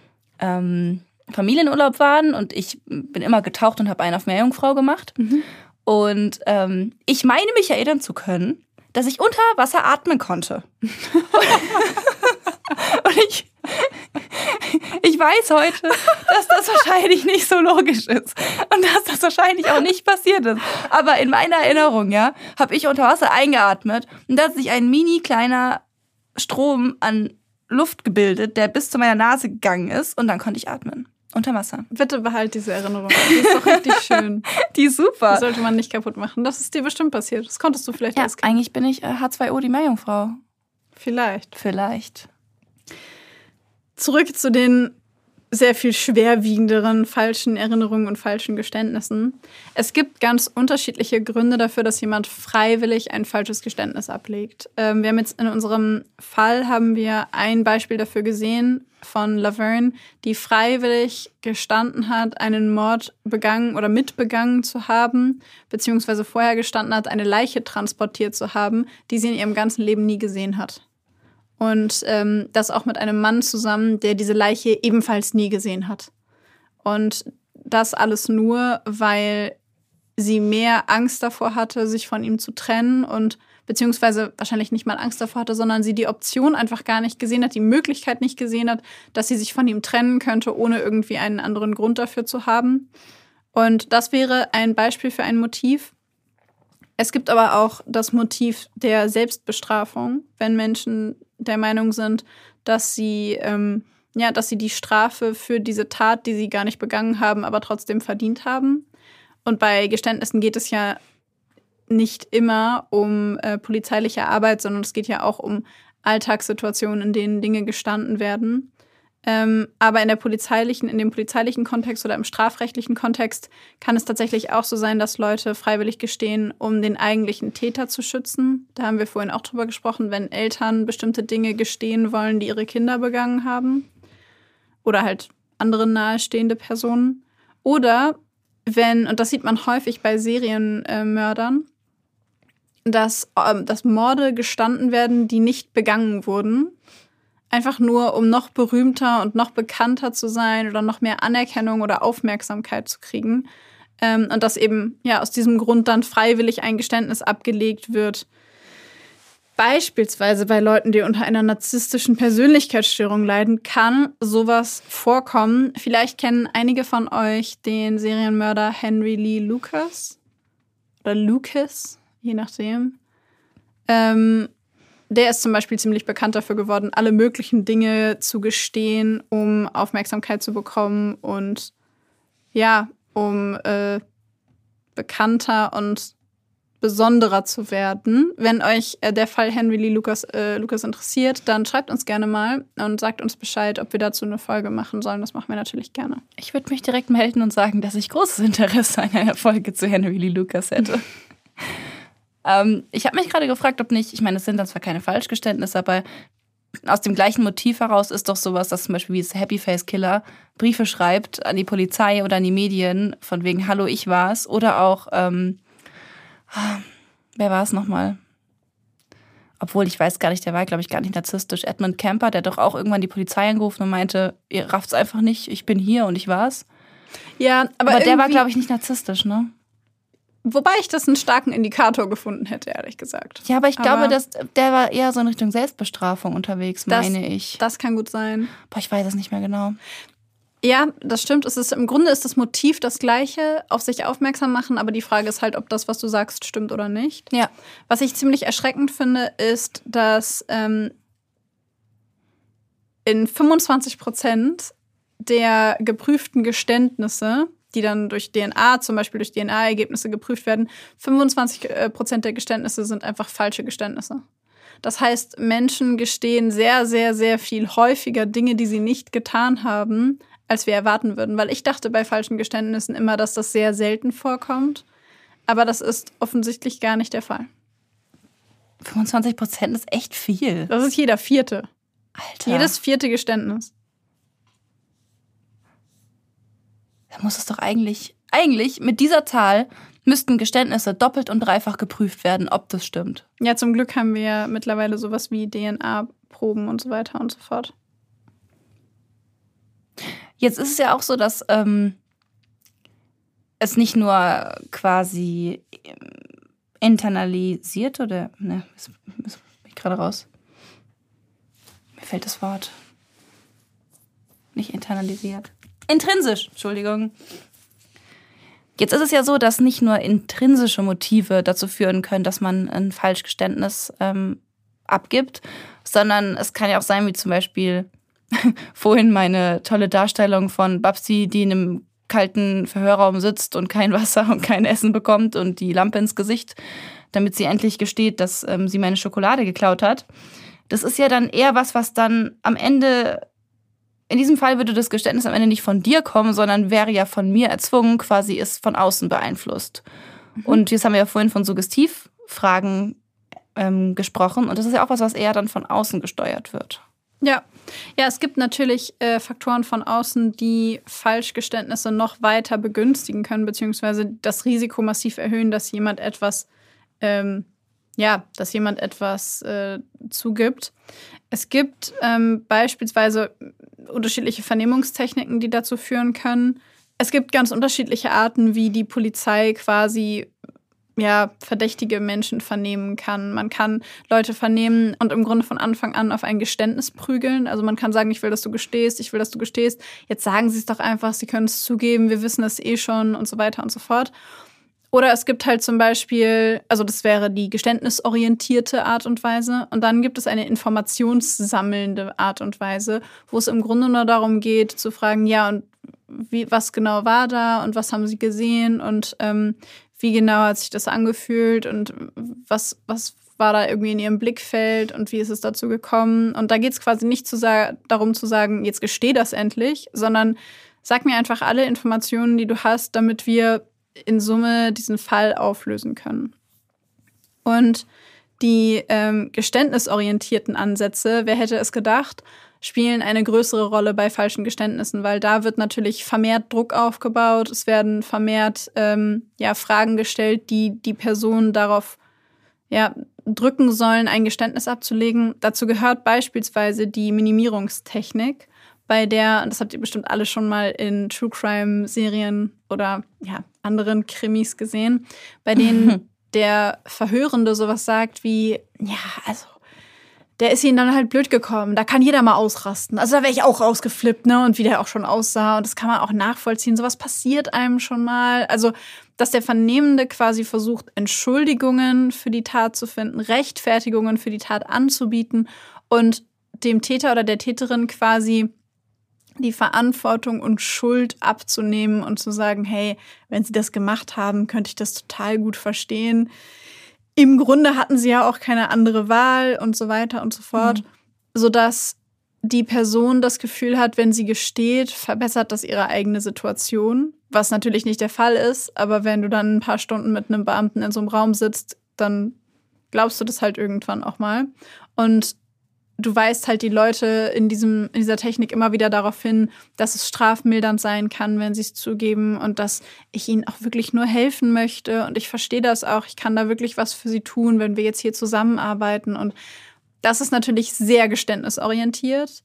ähm, Familienurlaub waren und ich bin immer getaucht und habe einen auf Meerjungfrau gemacht. Mhm. Und ähm, ich meine mich erinnern zu können, dass ich unter Wasser atmen konnte. Und ich... Ich weiß heute, dass das wahrscheinlich nicht so logisch ist und dass das wahrscheinlich auch nicht passiert ist. Aber in meiner Erinnerung, ja, habe ich unter Wasser eingeatmet und da hat sich ein mini kleiner Strom an Luft gebildet, der bis zu meiner Nase gegangen ist und dann konnte ich atmen. Unter Wasser. Bitte behalt diese Erinnerung. Die ist doch richtig schön. Die ist super. Die sollte man nicht kaputt machen. Das ist dir bestimmt passiert. Das konntest du vielleicht ja, alles kennen. Eigentlich bin ich äh, H zwei O, die Meerjungfrau. Vielleicht. Vielleicht. Zurück zu den sehr viel schwerwiegenderen falschen Erinnerungen und falschen Geständnissen. Es gibt ganz unterschiedliche Gründe dafür, dass jemand freiwillig ein falsches Geständnis ablegt. Ähm, wir haben jetzt in unserem Fall haben wir ein Beispiel dafür gesehen von Laverne, die freiwillig gestanden hat, einen Mord begangen oder mitbegangen zu haben, beziehungsweise vorher gestanden hat, eine Leiche transportiert zu haben, die sie in ihrem ganzen Leben nie gesehen hat. Und ähm, das auch mit einem Mann zusammen, der diese Leiche ebenfalls nie gesehen hat. Und das alles nur, weil sie mehr Angst davor hatte, sich von ihm zu trennen und beziehungsweise wahrscheinlich nicht mal Angst davor hatte, sondern sie die Option einfach gar nicht gesehen hat, die Möglichkeit nicht gesehen hat, dass sie sich von ihm trennen könnte, ohne irgendwie einen anderen Grund dafür zu haben. Und das wäre ein Beispiel für ein Motiv. Es gibt aber auch das Motiv der Selbstbestrafung, wenn Menschen der Meinung sind, dass sie, ähm, ja, dass sie die Strafe für diese Tat, die sie gar nicht begangen haben, aber trotzdem verdient haben. Und bei Geständnissen geht es ja nicht immer um äh, polizeiliche Arbeit, sondern es geht ja auch um Alltagssituationen, in denen Dinge gestanden werden. Ähm, aber in der polizeilichen, in dem polizeilichen Kontext oder im strafrechtlichen Kontext kann es tatsächlich auch so sein, dass Leute freiwillig gestehen, um den eigentlichen Täter zu schützen. Da haben wir vorhin auch drüber gesprochen, wenn Eltern bestimmte Dinge gestehen wollen, die ihre Kinder begangen haben. Oder halt andere nahestehende Personen. Oder wenn, und das sieht man häufig bei Serienmördern, dass, ähm, dass Morde gestanden werden, die nicht begangen wurden. Einfach nur, um noch berühmter und noch bekannter zu sein oder noch mehr Anerkennung oder Aufmerksamkeit zu kriegen. Ähm, und dass eben ja aus diesem Grund dann freiwillig ein Geständnis abgelegt wird. Beispielsweise bei Leuten, die unter einer narzisstischen Persönlichkeitsstörung leiden, kann sowas vorkommen. Vielleicht kennen einige von euch den Serienmörder Henry Lee Lucas oder Lucas, je nachdem. Ähm, der ist zum Beispiel ziemlich bekannt dafür geworden, alle möglichen Dinge zu gestehen, um Aufmerksamkeit zu bekommen und ja, um äh, bekannter und besonderer zu werden. Wenn euch äh, der Fall Henry Lee Lucas, äh, Lucas interessiert, dann schreibt uns gerne mal und sagt uns Bescheid, ob wir dazu eine Folge machen sollen. Das machen wir natürlich gerne. Ich würde mich direkt melden und sagen, dass ich großes Interesse an einer Folge zu Henry Lee Lucas hätte. ähm, ich habe mich gerade gefragt, ob nicht, ich meine, es sind dann zwar keine Falschgeständnisse, aber aus dem gleichen Motiv heraus ist doch sowas, dass zum Beispiel wie es Happy Face Killer Briefe schreibt an die Polizei oder an die Medien, von wegen, hallo, ich war's. Oder auch, ähm, wer war es nochmal? Obwohl, ich weiß gar nicht, der war, glaube ich, gar nicht narzisstisch. Edmund Kemper, der hat doch auch irgendwann die Polizei angerufen und meinte, ihr rafft's einfach nicht, ich bin hier und ich war's. Ja, aber, aber der war, glaube ich, nicht narzisstisch, ne? Wobei ich das einen starken Indikator gefunden hätte, ehrlich gesagt. Ja, aber ich aber glaube, dass der war eher so in Richtung Selbstbestrafung unterwegs, das, meine ich. Das kann gut sein. Boah, ich weiß es nicht mehr genau. Ja, das stimmt. Es ist, im Grunde ist das Motiv das gleiche, auf sich aufmerksam machen, aber die Frage ist halt, ob das, was du sagst, stimmt oder nicht. Ja. Was ich ziemlich erschreckend finde, ist, dass ähm, in fünfundzwanzig Prozent der geprüften Geständnisse, die dann durch D N A, zum Beispiel durch D N A-Ergebnisse geprüft werden, fünfundzwanzig Prozent der Geständnisse sind einfach falsche Geständnisse. Das heißt, Menschen gestehen sehr, sehr, sehr viel häufiger Dinge, die sie nicht getan haben, als wir erwarten würden. Weil ich dachte bei falschen Geständnissen immer, dass das sehr selten vorkommt. Aber das ist offensichtlich gar nicht der Fall. fünfundzwanzig Prozent ist echt viel. Das ist jeder vierte. Alter. Jedes vierte Geständnis. Da muss es doch eigentlich, eigentlich mit dieser Zahl müssten Geständnisse doppelt und dreifach geprüft werden, ob das stimmt. Ja, zum Glück haben wir ja mittlerweile sowas wie D N A-Proben und so weiter und so fort. Jetzt ist es ja auch so, dass ähm, es nicht nur quasi internalisiert oder, ne, ist, ist ich gerade raus. Mir fällt das Wort. Nicht internalisiert. Intrinsisch, Entschuldigung. Jetzt ist es ja so, dass nicht nur intrinsische Motive dazu führen können, dass man ein Falschgeständnis ähm, abgibt, sondern es kann ja auch sein, wie zum Beispiel vorhin meine tolle Darstellung von Babsi, die in einem kalten Verhörraum sitzt und kein Wasser und kein Essen bekommt und die Lampe ins Gesicht, damit sie endlich gesteht, dass ähm, sie meine Schokolade geklaut hat. Das ist ja dann eher was, was dann am Ende, in diesem Fall würde das Geständnis am Ende nicht von dir kommen, sondern wäre ja von mir erzwungen, quasi ist von außen beeinflusst. Mhm. Und jetzt haben wir ja vorhin von Suggestivfragen ähm, gesprochen und das ist ja auch was, was eher dann von außen gesteuert wird. Ja, ja, es gibt natürlich äh, Faktoren von außen, die Falschgeständnisse noch weiter begünstigen können, beziehungsweise das Risiko massiv erhöhen, dass jemand etwas, ähm, ja, dass jemand etwas äh, zugibt. Es gibt ähm, beispielsweise unterschiedliche Vernehmungstechniken, die dazu führen können. Es gibt ganz unterschiedliche Arten, wie die Polizei quasi ja, verdächtige Menschen vernehmen kann. Man kann Leute vernehmen und im Grunde von Anfang an auf ein Geständnis prügeln. Also man kann sagen, ich will, dass du gestehst, ich will, dass du gestehst. Jetzt sagen sie es doch einfach, sie können es zugeben, wir wissen es eh schon und so weiter und so fort. Oder es gibt halt zum Beispiel, also das wäre die geständnisorientierte Art und Weise. Und dann gibt es eine informationssammelnde Art und Weise, wo es im Grunde nur darum geht, zu fragen, ja, und wie, was genau war da und was haben sie gesehen und ähm, wie genau hat sich das angefühlt und was, was war da irgendwie in ihrem Blickfeld und wie ist es dazu gekommen. Und da geht es quasi nicht zu sa- darum zu sagen, jetzt gesteh das endlich, sondern sag mir einfach alle Informationen, die du hast, damit wir in Summe diesen Fall auflösen können. Und die ähm, geständnisorientierten Ansätze, wer hätte es gedacht, spielen eine größere Rolle bei falschen Geständnissen, weil da wird natürlich vermehrt Druck aufgebaut, es werden vermehrt ähm, ja, Fragen gestellt, die die Person darauf ja, drücken sollen, ein Geständnis abzulegen. Dazu gehört beispielsweise die Minimierungstechnik, bei der, und das habt ihr bestimmt alle schon mal in True-Crime-Serien oder ja, anderen Krimis gesehen, bei denen der Verhörende sowas sagt wie, ja, also der ist ihnen dann halt blöd gekommen. Da kann jeder mal ausrasten. Also da wäre ich auch rausgeflippt, ne? Und wie der auch schon aussah. Und das kann man auch nachvollziehen. Sowas passiert einem schon mal. Also, dass der Vernehmende quasi versucht, Entschuldigungen für die Tat zu finden, Rechtfertigungen für die Tat anzubieten und dem Täter oder der Täterin quasi die Verantwortung und Schuld abzunehmen und zu sagen, hey, wenn sie das gemacht haben, könnte ich das total gut verstehen. Im Grunde hatten sie ja auch keine andere Wahl und so weiter und so fort, mhm. sodass die Person das Gefühl hat, wenn sie gesteht, verbessert das ihre eigene Situation, was natürlich nicht der Fall ist, aber wenn du dann ein paar Stunden mit einem Beamten in so einem Raum sitzt, dann glaubst du das halt irgendwann auch mal. Und du weist halt die Leute in, diesem, in dieser Technik immer wieder darauf hin, dass es strafmildernd sein kann, wenn sie es zugeben und dass ich ihnen auch wirklich nur helfen möchte. Und ich verstehe das auch. Ich kann da wirklich was für sie tun, wenn wir jetzt hier zusammenarbeiten. Und das ist natürlich sehr geständnisorientiert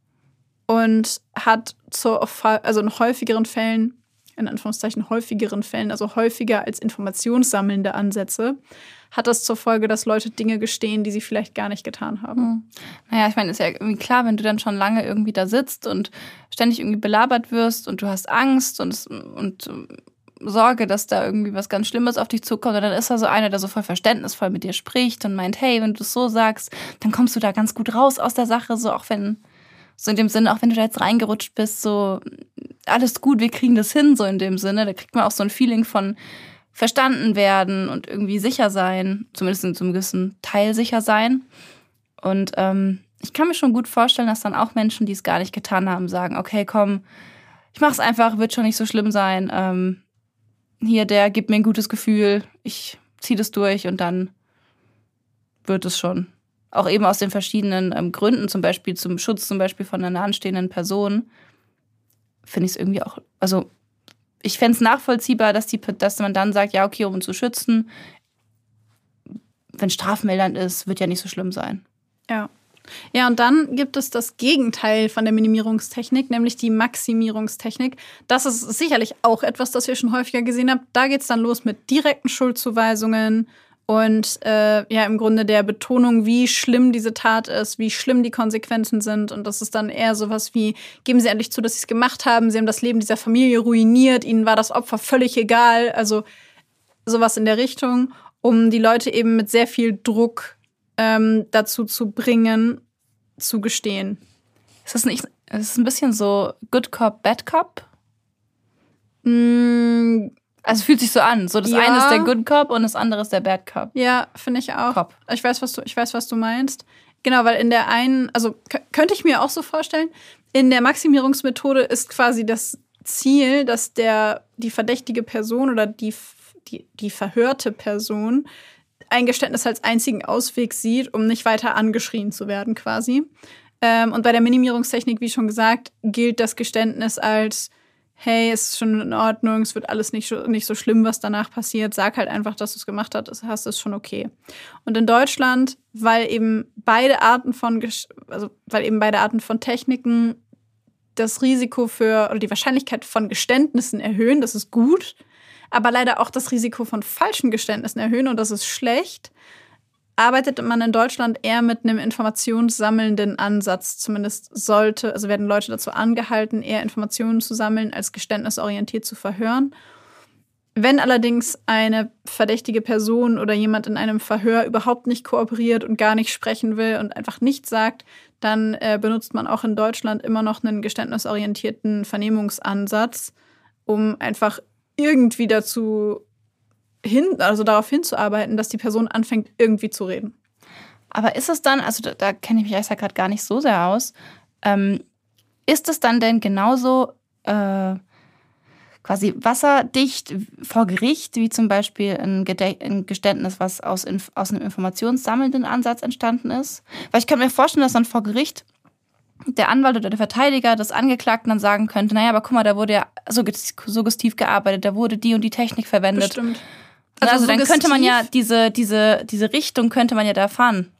und hat zu, also in häufigeren Fällen, in Anführungszeichen häufigeren Fällen, also häufiger als informationssammelnde Ansätze, hat das zur Folge, dass Leute Dinge gestehen, die sie vielleicht gar nicht getan haben. Hm. Naja, ich meine, ist ja irgendwie klar, wenn du dann schon lange irgendwie da sitzt und ständig irgendwie belabert wirst und du hast Angst und, und Sorge, dass da irgendwie was ganz Schlimmes auf dich zukommt, und dann ist da so einer, der so voll verständnisvoll mit dir spricht und meint, hey, wenn du es so sagst, dann kommst du da ganz gut raus aus der Sache, so auch wenn, so in dem Sinne, auch wenn du da jetzt reingerutscht bist, so alles gut, wir kriegen das hin, so in dem Sinne, da kriegt man auch so ein Feeling von verstanden werden und irgendwie sicher sein, zumindest in so einem gewissen Teil sicher sein. Und ähm, ich kann mir schon gut vorstellen, dass dann auch Menschen, die es gar nicht getan haben, sagen, okay, komm, ich mach's einfach, wird schon nicht so schlimm sein. Ähm, hier, der gibt mir ein gutes Gefühl, ich zieh das durch und dann wird es schon. Auch eben aus den verschiedenen ähm, Gründen, zum Beispiel zum Schutz zum Beispiel von einer nahestehenden Person, finde ich es irgendwie auch, also ich fände es nachvollziehbar, dass, die, dass man dann sagt, ja, okay, um uns zu schützen, wenn strafmildernd ist, wird ja nicht so schlimm sein. Ja. Ja, und dann gibt es das Gegenteil von der Minimierungstechnik, nämlich die Maximierungstechnik. Das ist sicherlich auch etwas, das wir schon häufiger gesehen haben. Da geht es dann los mit direkten Schuldzuweisungen und äh, ja, im Grunde der Betonung, wie schlimm diese Tat ist, wie schlimm die Konsequenzen sind. Und das ist dann eher sowas wie, geben Sie endlich zu, dass Sie es gemacht haben. Sie haben das Leben dieser Familie ruiniert. Ihnen war das Opfer völlig egal. Also sowas in der Richtung, um die Leute eben mit sehr viel Druck ähm, dazu zu bringen, zu gestehen. Ist das nicht, ist es ein bisschen so Good Cop, Bad Cop? Mm, Also fühlt sich so an. So das ja. eine ist der Good Cop und das andere ist der Bad Cop. Ja, finde ich auch. Cop. Ich weiß, was du, ich weiß, was du meinst. Genau, weil in der einen, also k- könnte ich mir auch so vorstellen, in der Maximierungsmethode ist quasi das Ziel, dass der die verdächtige Person oder die, die, die verhörte Person ein Geständnis als einzigen Ausweg sieht, um nicht weiter angeschrien zu werden quasi. Ähm, und bei der Minimierungstechnik, wie schon gesagt, gilt das Geständnis als hey, es ist schon in Ordnung, es wird alles nicht, nicht so schlimm, was danach passiert. Sag halt einfach, dass du es gemacht hast, ist schon okay. Und in Deutschland, weil eben beide Arten von, also weil eben beide Arten von Techniken das Risiko für oder die Wahrscheinlichkeit von Geständnissen erhöhen, das ist gut, aber leider auch das Risiko von falschen Geständnissen erhöhen und das ist schlecht, arbeitet man in Deutschland eher mit einem informationssammelnden Ansatz. Zumindest sollte, also werden Leute dazu angehalten, eher Informationen zu sammeln, als geständnisorientiert zu verhören. Wenn allerdings eine verdächtige Person oder jemand in einem Verhör überhaupt nicht kooperiert und gar nicht sprechen will und einfach nichts sagt, dann äh, benutzt man auch in Deutschland immer noch einen geständnisorientierten Vernehmungsansatz, um einfach irgendwie dazu hin, also darauf hinzuarbeiten, dass die Person anfängt, irgendwie zu reden. Aber ist es dann, also da, da kenne ich mich ja gerade gar nicht so sehr aus, ähm, ist es dann denn genauso äh, quasi wasserdicht vor Gericht, wie zum Beispiel ein, Gede- ein Geständnis, was aus, inf- aus einem informationssammelnden Ansatz entstanden ist? Weil ich kann mir vorstellen, dass dann vor Gericht der Anwalt oder der Verteidiger des Angeklagten dann sagen könnte, naja, aber guck mal, da wurde ja suggestiv gearbeitet, da wurde die und die Technik verwendet. Bestimmt. Also, also dann könnte man ja diese, diese, diese Richtung könnte man ja da fahren.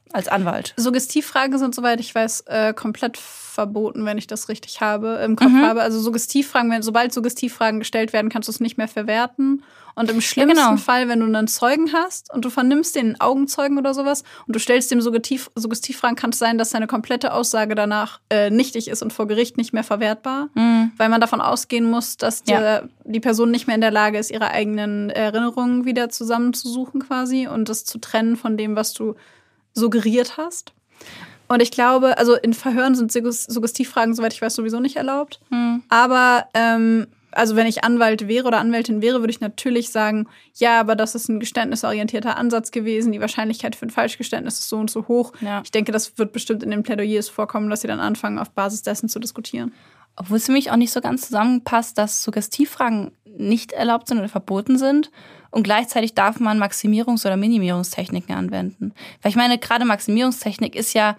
als Anwalt? Suggestivfragen sind, soweit ich weiß, äh, komplett verboten, wenn ich das richtig habe, im Kopf mhm. habe. Also Suggestivfragen, wenn, sobald Suggestivfragen gestellt werden, kannst du es nicht mehr verwerten. Und im schlimmsten ja, genau. Fall, wenn du einen Zeugen hast und du vernimmst den einen Augenzeugen oder sowas und du stellst dem Suggestiv, Suggestivfragen, kann es sein, dass seine komplette Aussage danach äh, nichtig ist und vor Gericht nicht mehr verwertbar. Mhm. Weil man davon ausgehen muss, dass die, ja. die Person nicht mehr in der Lage ist, ihre eigenen Erinnerungen wieder zusammenzusuchen quasi und das zu trennen von dem, was du suggeriert hast. Und ich glaube, also in Verhören sind Suggestivfragen, soweit ich weiß, sowieso nicht erlaubt. Mhm. Aber ähm, also wenn ich Anwalt wäre oder Anwältin wäre, würde ich natürlich sagen, ja, aber das ist ein geständnisorientierter Ansatz gewesen. Die Wahrscheinlichkeit für ein Falschgeständnis ist so und so hoch. Ja. Ich denke, das wird bestimmt in den Plädoyers vorkommen, dass sie dann anfangen, auf Basis dessen zu diskutieren. Obwohl es für mich auch nicht so ganz zusammenpasst, dass Suggestivfragen nicht erlaubt sind oder verboten sind. Und gleichzeitig darf man Maximierungs- oder Minimierungstechniken anwenden. Weil ich meine, gerade Maximierungstechnik ist ja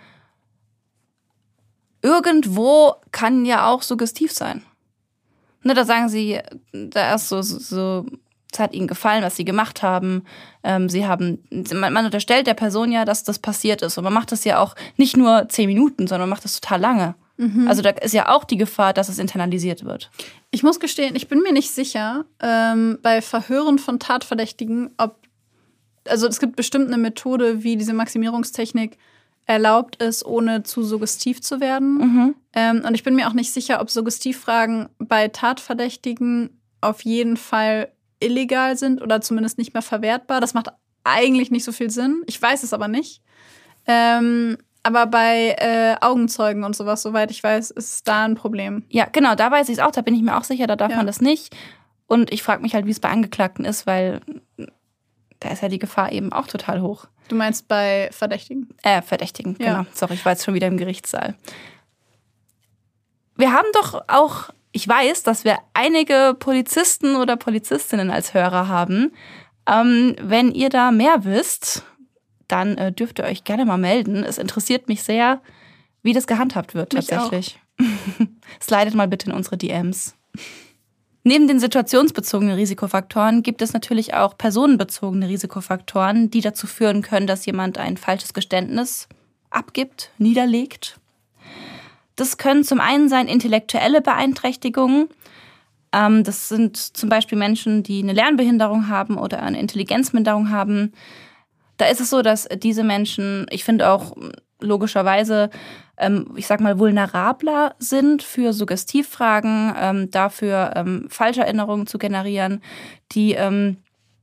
irgendwo kann ja auch suggestiv sein. Ne, da sagen sie, da ist so, so, so, es hat ihnen gefallen, was sie gemacht haben. Ähm, sie haben, man, man unterstellt der Person ja, dass das passiert ist. Und man macht das ja auch nicht nur zehn Minuten, sondern man macht das total lange. Mhm. Also da ist ja auch die Gefahr, dass es internalisiert wird. Ich muss gestehen, ich bin mir nicht sicher, ähm, bei Verhören von Tatverdächtigen, ob, also es gibt bestimmt eine Methode, wie diese Maximierungstechnik erlaubt ist, ohne zu suggestiv zu werden. Mhm. Ähm, und ich bin mir auch nicht sicher, ob Suggestivfragen bei Tatverdächtigen auf jeden Fall illegal sind oder zumindest nicht mehr verwertbar. Das macht eigentlich nicht so viel Sinn. Ich weiß es aber nicht. Ähm, aber bei äh, Augenzeugen und sowas, soweit ich weiß, ist da ein Problem. Ja, genau, da weiß ich es auch. Da bin ich mir auch sicher, da darf ja. man das nicht. Und ich frage mich halt, wie es bei Angeklagten ist, weil da ist ja die Gefahr eben auch total hoch. Du meinst bei Verdächtigen? Äh, Verdächtigen, ja. Genau. Sorry, ich war jetzt schon wieder im Gerichtssaal. Wir haben doch auch, ich weiß, dass wir einige Polizisten oder Polizistinnen als Hörer haben. Ähm, wenn ihr da mehr wisst, dann äh, dürft ihr euch gerne mal melden. Es interessiert mich sehr, wie das gehandhabt wird tatsächlich. Slidet mal bitte in unsere D Ms. Neben den situationsbezogenen Risikofaktoren gibt es natürlich auch personenbezogene Risikofaktoren, die dazu führen können, dass jemand ein falsches Geständnis abgibt, niederlegt. Das können zum einen sein intellektuelle Beeinträchtigungen. Ähm, das sind zum Beispiel Menschen, die eine Lernbehinderung haben oder eine Intelligenzminderung haben. Da ist es so, dass diese Menschen, ich finde auch logischerweise, ähm, ich sag mal, vulnerabler sind für Suggestivfragen, ähm, dafür ähm, Falscherinnerungen zu generieren, die, ähm,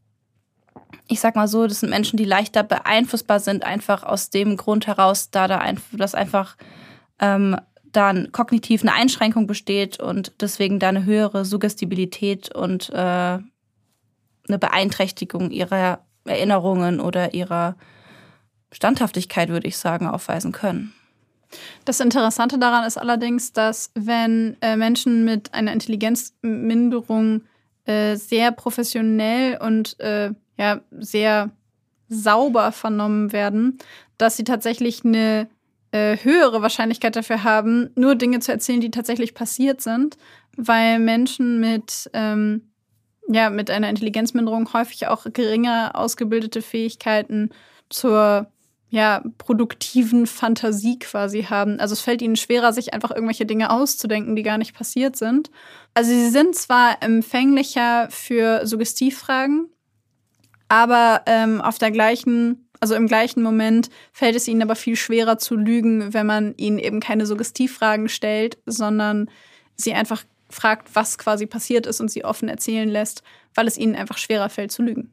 ich sag mal so, das sind Menschen, die leichter beeinflussbar sind, einfach aus dem Grund heraus, da da ein, dass einfach ähm, dann kognitiv eine Einschränkung besteht und deswegen da eine höhere Suggestibilität und äh, eine Beeinträchtigung ihrer Erinnerungen oder ihrer Standhaftigkeit, würde ich sagen, aufweisen können. Das Interessante daran ist allerdings, dass wenn äh, Menschen mit einer Intelligenzminderung äh, sehr professionell und äh, ja, sehr sauber vernommen werden, dass sie tatsächlich eine äh, höhere Wahrscheinlichkeit dafür haben, nur Dinge zu erzählen, die tatsächlich passiert sind, weil Menschen mit ähm, ja, mit einer Intelligenzminderung häufig auch geringer ausgebildete Fähigkeiten zur ja, produktiven Fantasie quasi haben. Also es fällt ihnen schwerer, sich einfach irgendwelche Dinge auszudenken, die gar nicht passiert sind. Also sie sind zwar empfänglicher für Suggestivfragen, aber ähm, auf der gleichen, also im gleichen Moment fällt es ihnen aber viel schwerer zu lügen, wenn man ihnen eben keine Suggestivfragen stellt, sondern sie einfach fragt, was quasi passiert ist und sie offen erzählen lässt, weil es ihnen einfach schwerer fällt zu lügen.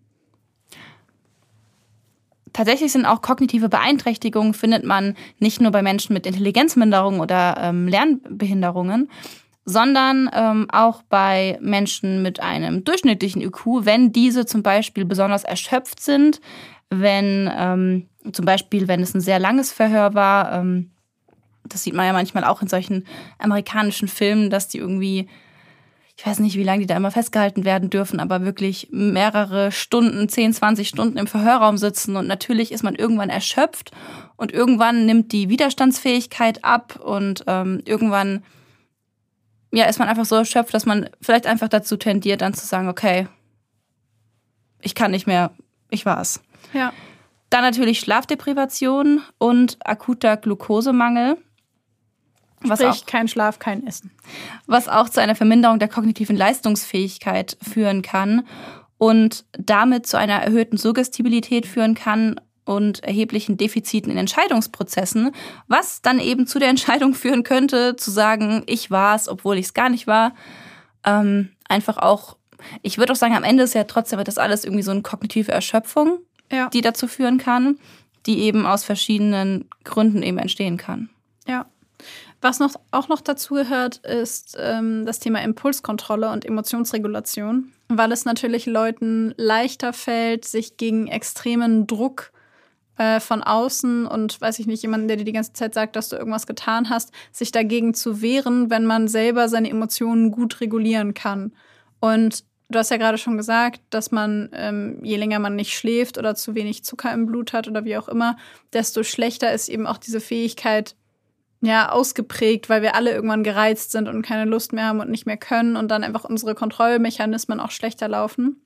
Tatsächlich sind auch kognitive Beeinträchtigungen, findet man nicht nur bei Menschen mit Intelligenzminderung oder ähm, Lernbehinderungen, sondern ähm, auch bei Menschen mit einem durchschnittlichen I Q, wenn diese zum Beispiel besonders erschöpft sind, wenn ähm, zum Beispiel, wenn es ein sehr langes Verhör war, ähm, das sieht man ja manchmal auch in solchen amerikanischen Filmen, dass die irgendwie, ich weiß nicht, wie lange die da immer festgehalten werden dürfen, aber wirklich mehrere Stunden, zehn, zwanzig Stunden im Verhörraum sitzen. Und natürlich ist man irgendwann erschöpft und irgendwann nimmt die Widerstandsfähigkeit ab und ähm, irgendwann ja, ist man einfach so erschöpft, dass man vielleicht einfach dazu tendiert, dann zu sagen, okay, ich kann nicht mehr, ich war's. Ja. Dann natürlich Schlafdeprivation und akuter Glukosemangel. Was Sprich, auch, kein Schlaf, kein Essen. Was auch zu einer Verminderung der kognitiven Leistungsfähigkeit führen kann und damit zu einer erhöhten Suggestibilität führen kann und erheblichen Defiziten in Entscheidungsprozessen, was dann eben zu der Entscheidung führen könnte, zu sagen, ich war es, obwohl ich es gar nicht war. Ähm, einfach auch, ich würde auch sagen, am Ende ist ja trotzdem das alles irgendwie so eine kognitive Erschöpfung, ja. die dazu führen kann, die eben aus verschiedenen Gründen eben entstehen kann. Ja. Was noch, auch noch dazu gehört, ist ähm, das Thema Impulskontrolle und Emotionsregulation, weil es natürlich Leuten leichter fällt, sich gegen extremen Druck äh, von außen und, weiß ich nicht, jemanden, der dir die ganze Zeit sagt, dass du irgendwas getan hast, sich dagegen zu wehren, wenn man selber seine Emotionen gut regulieren kann. Und du hast ja gerade schon gesagt, dass man, ähm, je länger man nicht schläft oder zu wenig Zucker im Blut hat oder wie auch immer, desto schlechter ist eben auch diese Fähigkeit, ja, ausgeprägt, weil wir alle irgendwann gereizt sind und keine Lust mehr haben und nicht mehr können und dann einfach unsere Kontrollmechanismen auch schlechter laufen.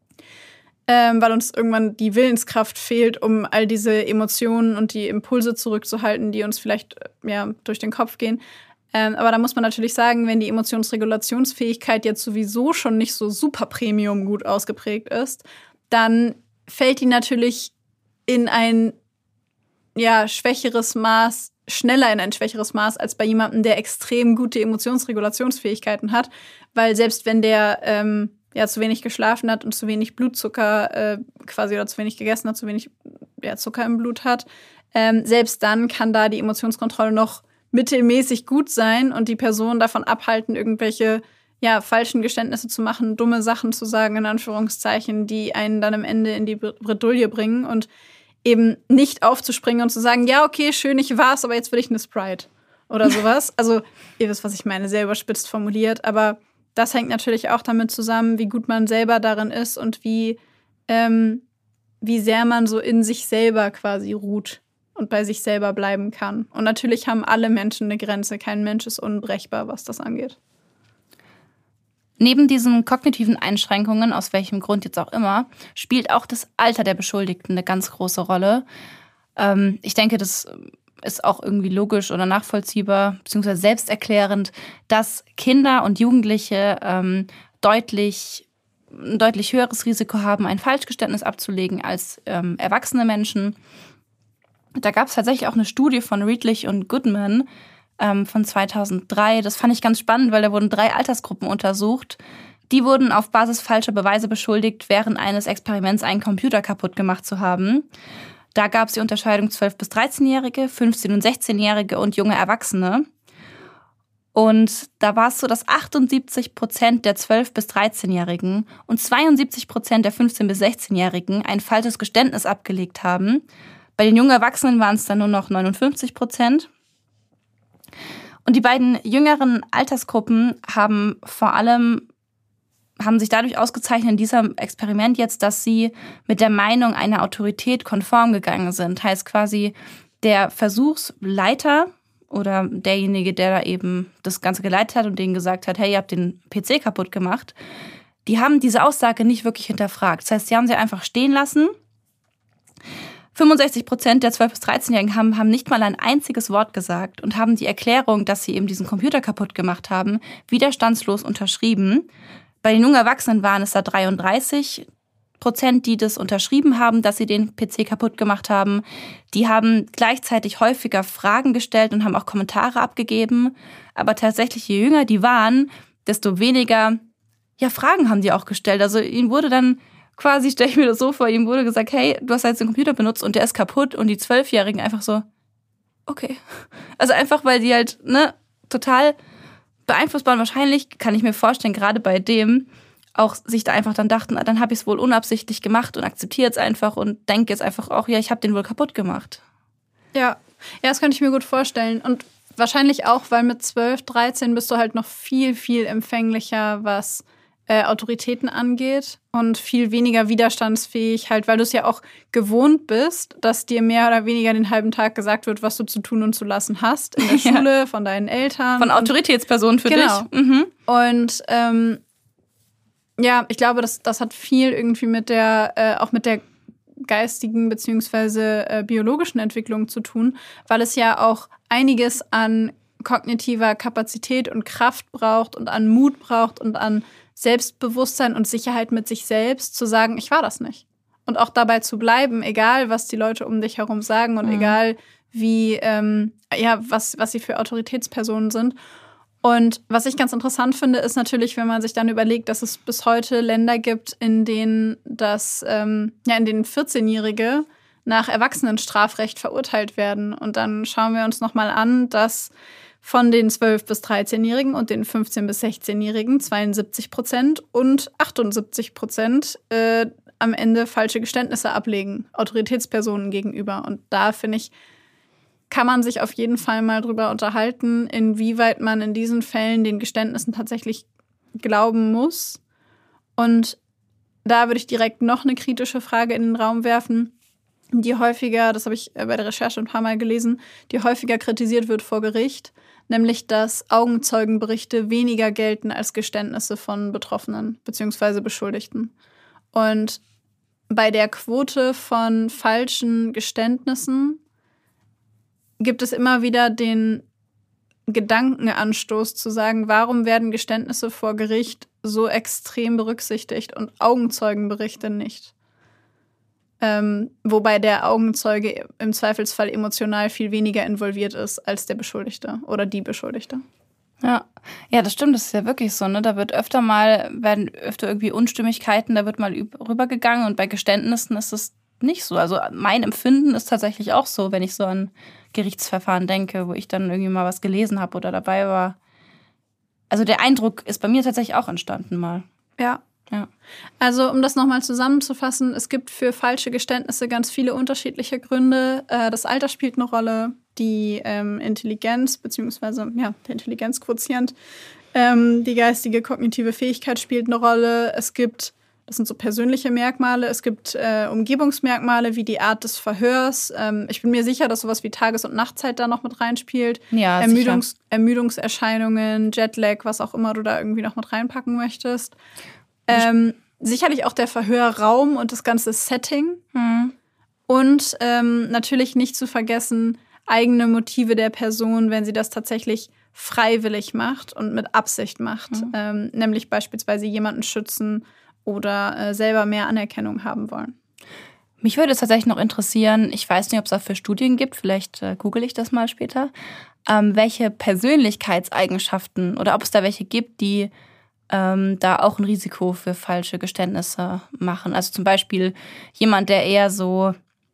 Ähm, weil uns irgendwann die Willenskraft fehlt, um all diese Emotionen und die Impulse zurückzuhalten, die uns vielleicht ja, durch den Kopf gehen. Ähm, aber da muss man natürlich sagen, wenn die Emotionsregulationsfähigkeit jetzt sowieso schon nicht so super Premium gut ausgeprägt ist, dann fällt die natürlich in ein ja, schwächeres Maß schneller in ein schwächeres Maß als bei jemandem, der extrem gute Emotionsregulationsfähigkeiten hat, weil selbst wenn der ähm, ja zu wenig geschlafen hat und zu wenig Blutzucker äh, quasi oder zu wenig gegessen hat, zu wenig ja, Zucker im Blut hat, ähm, selbst dann kann da die Emotionskontrolle noch mittelmäßig gut sein und die Person davon abhalten, irgendwelche ja falschen Geständnisse zu machen, dumme Sachen zu sagen, in Anführungszeichen, die einen dann am Ende in die Bredouille bringen und eben nicht aufzuspringen und zu sagen, ja, okay, schön, ich war's, aber jetzt will ich eine Sprite oder sowas. Also, ihr wisst, was ich meine, sehr überspitzt formuliert, aber das hängt natürlich auch damit zusammen, wie gut man selber darin ist und wie, ähm, wie sehr man so in sich selber quasi ruht und bei sich selber bleiben kann. Und natürlich haben alle Menschen eine Grenze, kein Mensch ist unbrechbar, was das angeht. Neben diesen kognitiven Einschränkungen, aus welchem Grund jetzt auch immer, spielt auch das Alter der Beschuldigten eine ganz große Rolle. Ähm, ich denke, das ist auch irgendwie logisch oder nachvollziehbar, beziehungsweise selbsterklärend, dass Kinder und Jugendliche ähm, deutlich, ein deutlich höheres Risiko haben, ein Falschgeständnis abzulegen als ähm, erwachsene Menschen. Da gab es tatsächlich auch eine Studie von Riedlich und Goodman, von zweitausenddrei. Das fand ich ganz spannend, weil da wurden drei Altersgruppen untersucht. Die wurden auf Basis falscher Beweise beschuldigt, während eines Experiments einen Computer kaputt gemacht zu haben. Da gab es die Unterscheidung zwölf- bis dreizehnjährige, fünfzehn- und sechzehnjährige und junge Erwachsene. Und da war es so, dass achtundsiebzig Prozent der zwölf- bis dreizehnjährigen und zweiundsiebzig Prozent der fünfzehn- bis sechzehnjährigen ein falsches Geständnis abgelegt haben. Bei den jungen Erwachsenen waren es dann nur noch neunundfünfzig Prozent. Und die beiden jüngeren Altersgruppen haben vor allem, haben sich dadurch ausgezeichnet in diesem Experiment jetzt, dass sie mit der Meinung einer Autorität konform gegangen sind. Heißt quasi, der Versuchsleiter oder derjenige, der da eben das Ganze geleitet hat und denen gesagt hat, hey, ihr habt den P C kaputt gemacht, die haben diese Aussage nicht wirklich hinterfragt. Das heißt, sie haben sie einfach stehen lassen. fünfundsechzig Prozent der zwölf- bis dreizehnjährigen haben, haben nicht mal ein einziges Wort gesagt und haben die Erklärung, dass sie eben diesen Computer kaputt gemacht haben, widerstandslos unterschrieben. Bei den jungen Erwachsenen waren es da dreiunddreißig Prozent, die das unterschrieben haben, dass sie den P C kaputt gemacht haben. Die haben gleichzeitig häufiger Fragen gestellt und haben auch Kommentare abgegeben. Aber tatsächlich, je jünger die waren, desto weniger ja, Fragen haben die auch gestellt. Also ihnen wurde dann quasi, stelle ich mir das so vor, ihm wurde gesagt, hey, du hast jetzt den Computer benutzt und der ist kaputt und die Zwölfjährigen einfach so, okay. Also einfach, weil die halt, ne, total beeinflusst waren. Wahrscheinlich kann ich mir vorstellen, gerade bei dem auch sich da einfach dann dachten, dann habe ich es wohl unabsichtlich gemacht und akzeptiere jetzt einfach und denke jetzt einfach auch, ja, ich habe den wohl kaputt gemacht. Ja, ja, das könnte ich mir gut vorstellen. Und wahrscheinlich auch, weil mit zwölf, dreizehn bist du halt noch viel, viel empfänglicher, was Äh, Autoritäten angeht und viel weniger widerstandsfähig, halt, weil du es ja auch gewohnt bist, dass dir mehr oder weniger den halben Tag gesagt wird, was du zu tun und zu lassen hast in der Schule, ja. Von deinen Eltern. Von Autoritätspersonen für genau. dich. Mhm. Und ähm, ja, ich glaube, das, das hat viel irgendwie mit der, äh, auch mit der geistigen bzw. Äh, biologischen Entwicklung zu tun, weil es ja auch einiges an kognitiver Kapazität und Kraft braucht und an Mut braucht und an Selbstbewusstsein und Sicherheit mit sich selbst, zu sagen, ich war das nicht. Und auch dabei zu bleiben, egal was die Leute um dich herum sagen und mhm. egal wie, ähm, ja, was, was sie für Autoritätspersonen sind. Und was ich ganz interessant finde, ist natürlich, wenn man sich dann überlegt, dass es bis heute Länder gibt, in denen das, ähm, ja, in denen vierzehnjährige nach Erwachsenenstrafrecht verurteilt werden. Und dann schauen wir uns nochmal an, dass von den zwölf- bis dreizehnjährigen und den fünfzehn- bis sechzehnjährigen zweiundsiebzig Prozent und achtundsiebzig Prozent äh, am Ende falsche Geständnisse ablegen, Autoritätspersonen gegenüber. Und da, finde ich, kann man sich auf jeden Fall mal drüber unterhalten, inwieweit man in diesen Fällen den Geständnissen tatsächlich glauben muss. Und da würde ich direkt noch eine kritische Frage in den Raum werfen, die häufiger, das habe ich bei der Recherche ein paar Mal gelesen, die häufiger kritisiert wird vor Gericht, nämlich dass Augenzeugenberichte weniger gelten als Geständnisse von Betroffenen bzw. Beschuldigten. Und bei der Quote von falschen Geständnissen gibt es immer wieder den Gedankenanstoß zu sagen, warum werden Geständnisse vor Gericht so extrem berücksichtigt und Augenzeugenberichte nicht? Ähm, wobei der Augenzeuge im Zweifelsfall emotional viel weniger involviert ist als der Beschuldigte oder die Beschuldigte. Ja, ja, das stimmt, das ist ja wirklich so, ne? Da wird öfter mal, werden öfter irgendwie Unstimmigkeiten, da wird mal rübergegangen und bei Geständnissen ist es nicht so. Also mein Empfinden ist tatsächlich auch so, wenn ich so an Gerichtsverfahren denke, wo ich dann irgendwie mal was gelesen habe oder dabei war. Also der Eindruck ist bei mir tatsächlich auch entstanden mal. Ja. Ja. Also um das nochmal zusammenzufassen, es gibt für falsche Geständnisse ganz viele unterschiedliche Gründe. Äh, das Alter spielt eine Rolle, die ähm, Intelligenz beziehungsweise ja, der Intelligenzquotient, ähm, die geistige kognitive Fähigkeit spielt eine Rolle. Es gibt, das sind so persönliche Merkmale, es gibt äh, Umgebungsmerkmale wie die Art des Verhörs. Ähm, ich bin mir sicher, dass sowas wie Tages- und Nachtzeit da noch mit reinspielt. Ja, Ermüdungs- Ermüdungserscheinungen, Jetlag, was auch immer du da irgendwie noch mit reinpacken möchtest. Ähm, sicherlich auch der Verhörraum und das ganze Setting. Hm. Und ähm, natürlich nicht zu vergessen, eigene Motive der Person, wenn sie das tatsächlich freiwillig macht und mit Absicht macht. Hm. Ähm, nämlich beispielsweise jemanden schützen oder äh, selber mehr Anerkennung haben wollen. Mich würde es tatsächlich noch interessieren, ich weiß nicht, ob es dafür Studien gibt, vielleicht äh, google ich das mal später, ähm, welche Persönlichkeitseigenschaften oder ob es da welche gibt, die Ähm, da auch ein Risiko für falsche Geständnisse machen. Also zum Beispiel jemand, der eher so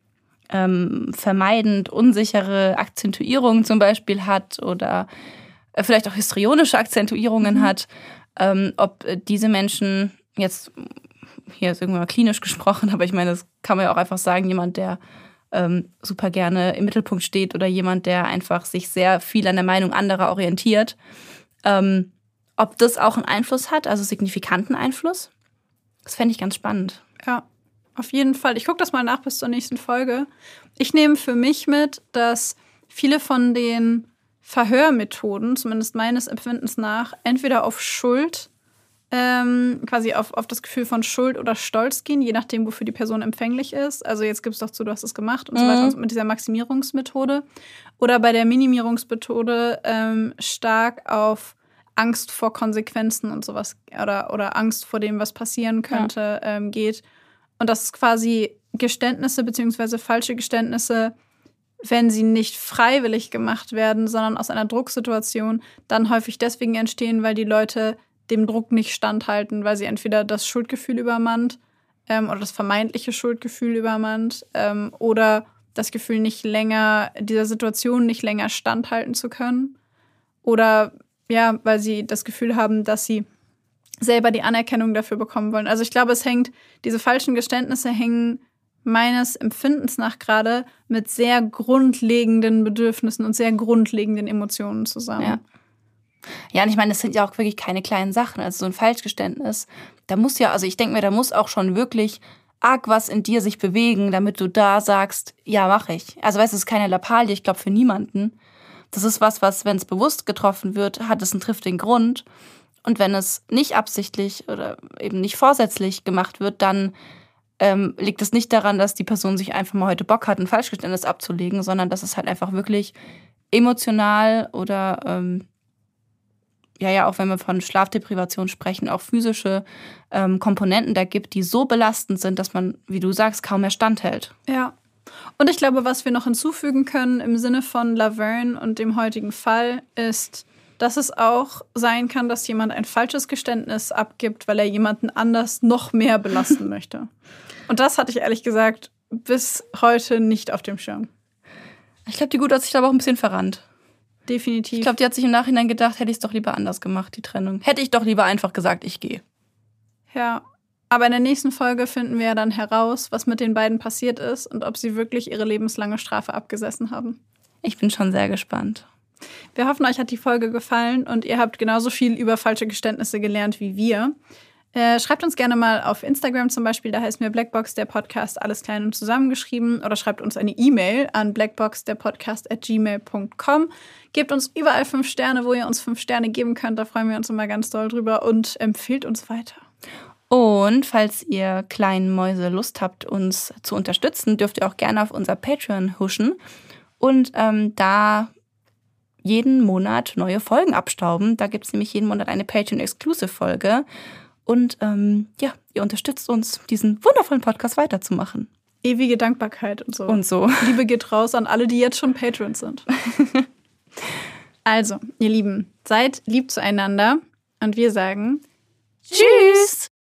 ähm, vermeidend unsichere Akzentuierungen zum Beispiel hat oder äh, vielleicht auch histrionische Akzentuierungen mhm. hat, ähm, ob diese Menschen jetzt, hier ist irgendwann mal klinisch gesprochen, aber ich meine, das kann man ja auch einfach sagen, jemand, der ähm, super gerne im Mittelpunkt steht oder jemand, der einfach sich sehr viel an der Meinung anderer orientiert, ähm, ob das auch einen Einfluss hat, also signifikanten Einfluss. Das fände ich ganz spannend. Ja, auf jeden Fall. Ich gucke das mal nach bis zur nächsten Folge. Ich nehme für mich mit, dass viele von den Verhörmethoden, zumindest meines Empfindens nach, entweder auf Schuld, ähm, quasi auf, auf das Gefühl von Schuld oder Stolz gehen, je nachdem, wofür die Person empfänglich ist. Also jetzt gibst du doch zu, du hast es gemacht und mhm. so weiter und so mit dieser Maximierungsmethode. Oder bei der Minimierungsmethode ähm, stark auf Angst vor Konsequenzen und sowas oder, oder Angst vor dem, was passieren könnte, ja. ähm, geht. Und das ist quasi Geständnisse beziehungsweise falsche Geständnisse, wenn sie nicht freiwillig gemacht werden, sondern aus einer Drucksituation, dann häufig deswegen entstehen, weil die Leute dem Druck nicht standhalten, weil sie entweder das Schuldgefühl übermannt ähm, oder das vermeintliche Schuldgefühl übermannt ähm, oder das Gefühl, nicht länger, dieser Situation nicht länger standhalten zu können. Oder ja, weil sie das Gefühl haben, dass sie selber die Anerkennung dafür bekommen wollen. Also ich glaube, es hängt, diese falschen Geständnisse hängen meines Empfindens nach gerade mit sehr grundlegenden Bedürfnissen und sehr grundlegenden Emotionen zusammen. Ja. Ja, und ich meine, das sind ja auch wirklich keine kleinen Sachen. Also so ein Falschgeständnis, da muss ja, also ich denke mir, da muss auch schon wirklich arg was in dir sich bewegen, damit du da sagst, ja, mache ich. Also weißt du, es ist keine Lappalie, ich glaube für niemanden. Das ist was, was, wenn es bewusst getroffen wird, hat es einen triftigen Grund. Und wenn es nicht absichtlich oder eben nicht vorsätzlich gemacht wird, dann ähm, liegt es nicht daran, dass die Person sich einfach mal heute Bock hat, ein Falschgeständnis abzulegen, sondern dass es halt einfach wirklich emotional oder ähm, ja, ja, auch wenn wir von Schlafdeprivation sprechen, auch physische ähm, Komponenten da gibt, die so belastend sind, dass man, wie du sagst, kaum mehr standhält. Ja. Und ich glaube, was wir noch hinzufügen können im Sinne von Laverne und dem heutigen Fall, ist, dass es auch sein kann, dass jemand ein falsches Geständnis abgibt, weil er jemanden anders noch mehr belasten möchte. Und das hatte ich ehrlich gesagt bis heute nicht auf dem Schirm. Ich glaube, die Gute hat sich da aber auch ein bisschen verrannt. Definitiv. Ich glaube, die hat sich im Nachhinein gedacht, hätte ich es doch lieber anders gemacht, die Trennung. Hätte ich doch lieber einfach gesagt, ich gehe. Ja, aber in der nächsten Folge finden wir dann heraus, was mit den beiden passiert ist und ob sie wirklich ihre lebenslange Strafe abgesessen haben. Ich bin schon sehr gespannt. Wir hoffen, euch hat die Folge gefallen und ihr habt genauso viel über falsche Geständnisse gelernt wie wir. Äh, schreibt uns gerne mal auf Instagram zum Beispiel, da heißt mir Blackbox, der Podcast, alles klein und zusammengeschrieben. Oder schreibt uns eine E-Mail an blackbox der podcast at gmail punkt com. Gebt uns überall fünf Sterne, wo ihr uns fünf Sterne geben könnt. Da freuen wir uns immer ganz doll drüber und empfehlt uns weiter. Und falls ihr kleinen Mäuse Lust habt, uns zu unterstützen, dürft ihr auch gerne auf unser Patreon huschen und ähm, da jeden Monat neue Folgen abstauben. Da gibt es nämlich jeden Monat eine Patreon-Exclusive-Folge. Und ähm, ja, ihr unterstützt uns, diesen wundervollen Podcast weiterzumachen. Ewige Dankbarkeit und so. Und so. Liebe geht raus an alle, die jetzt schon Patrons sind. Also, ihr Lieben, seid lieb zueinander und wir sagen Tschüss!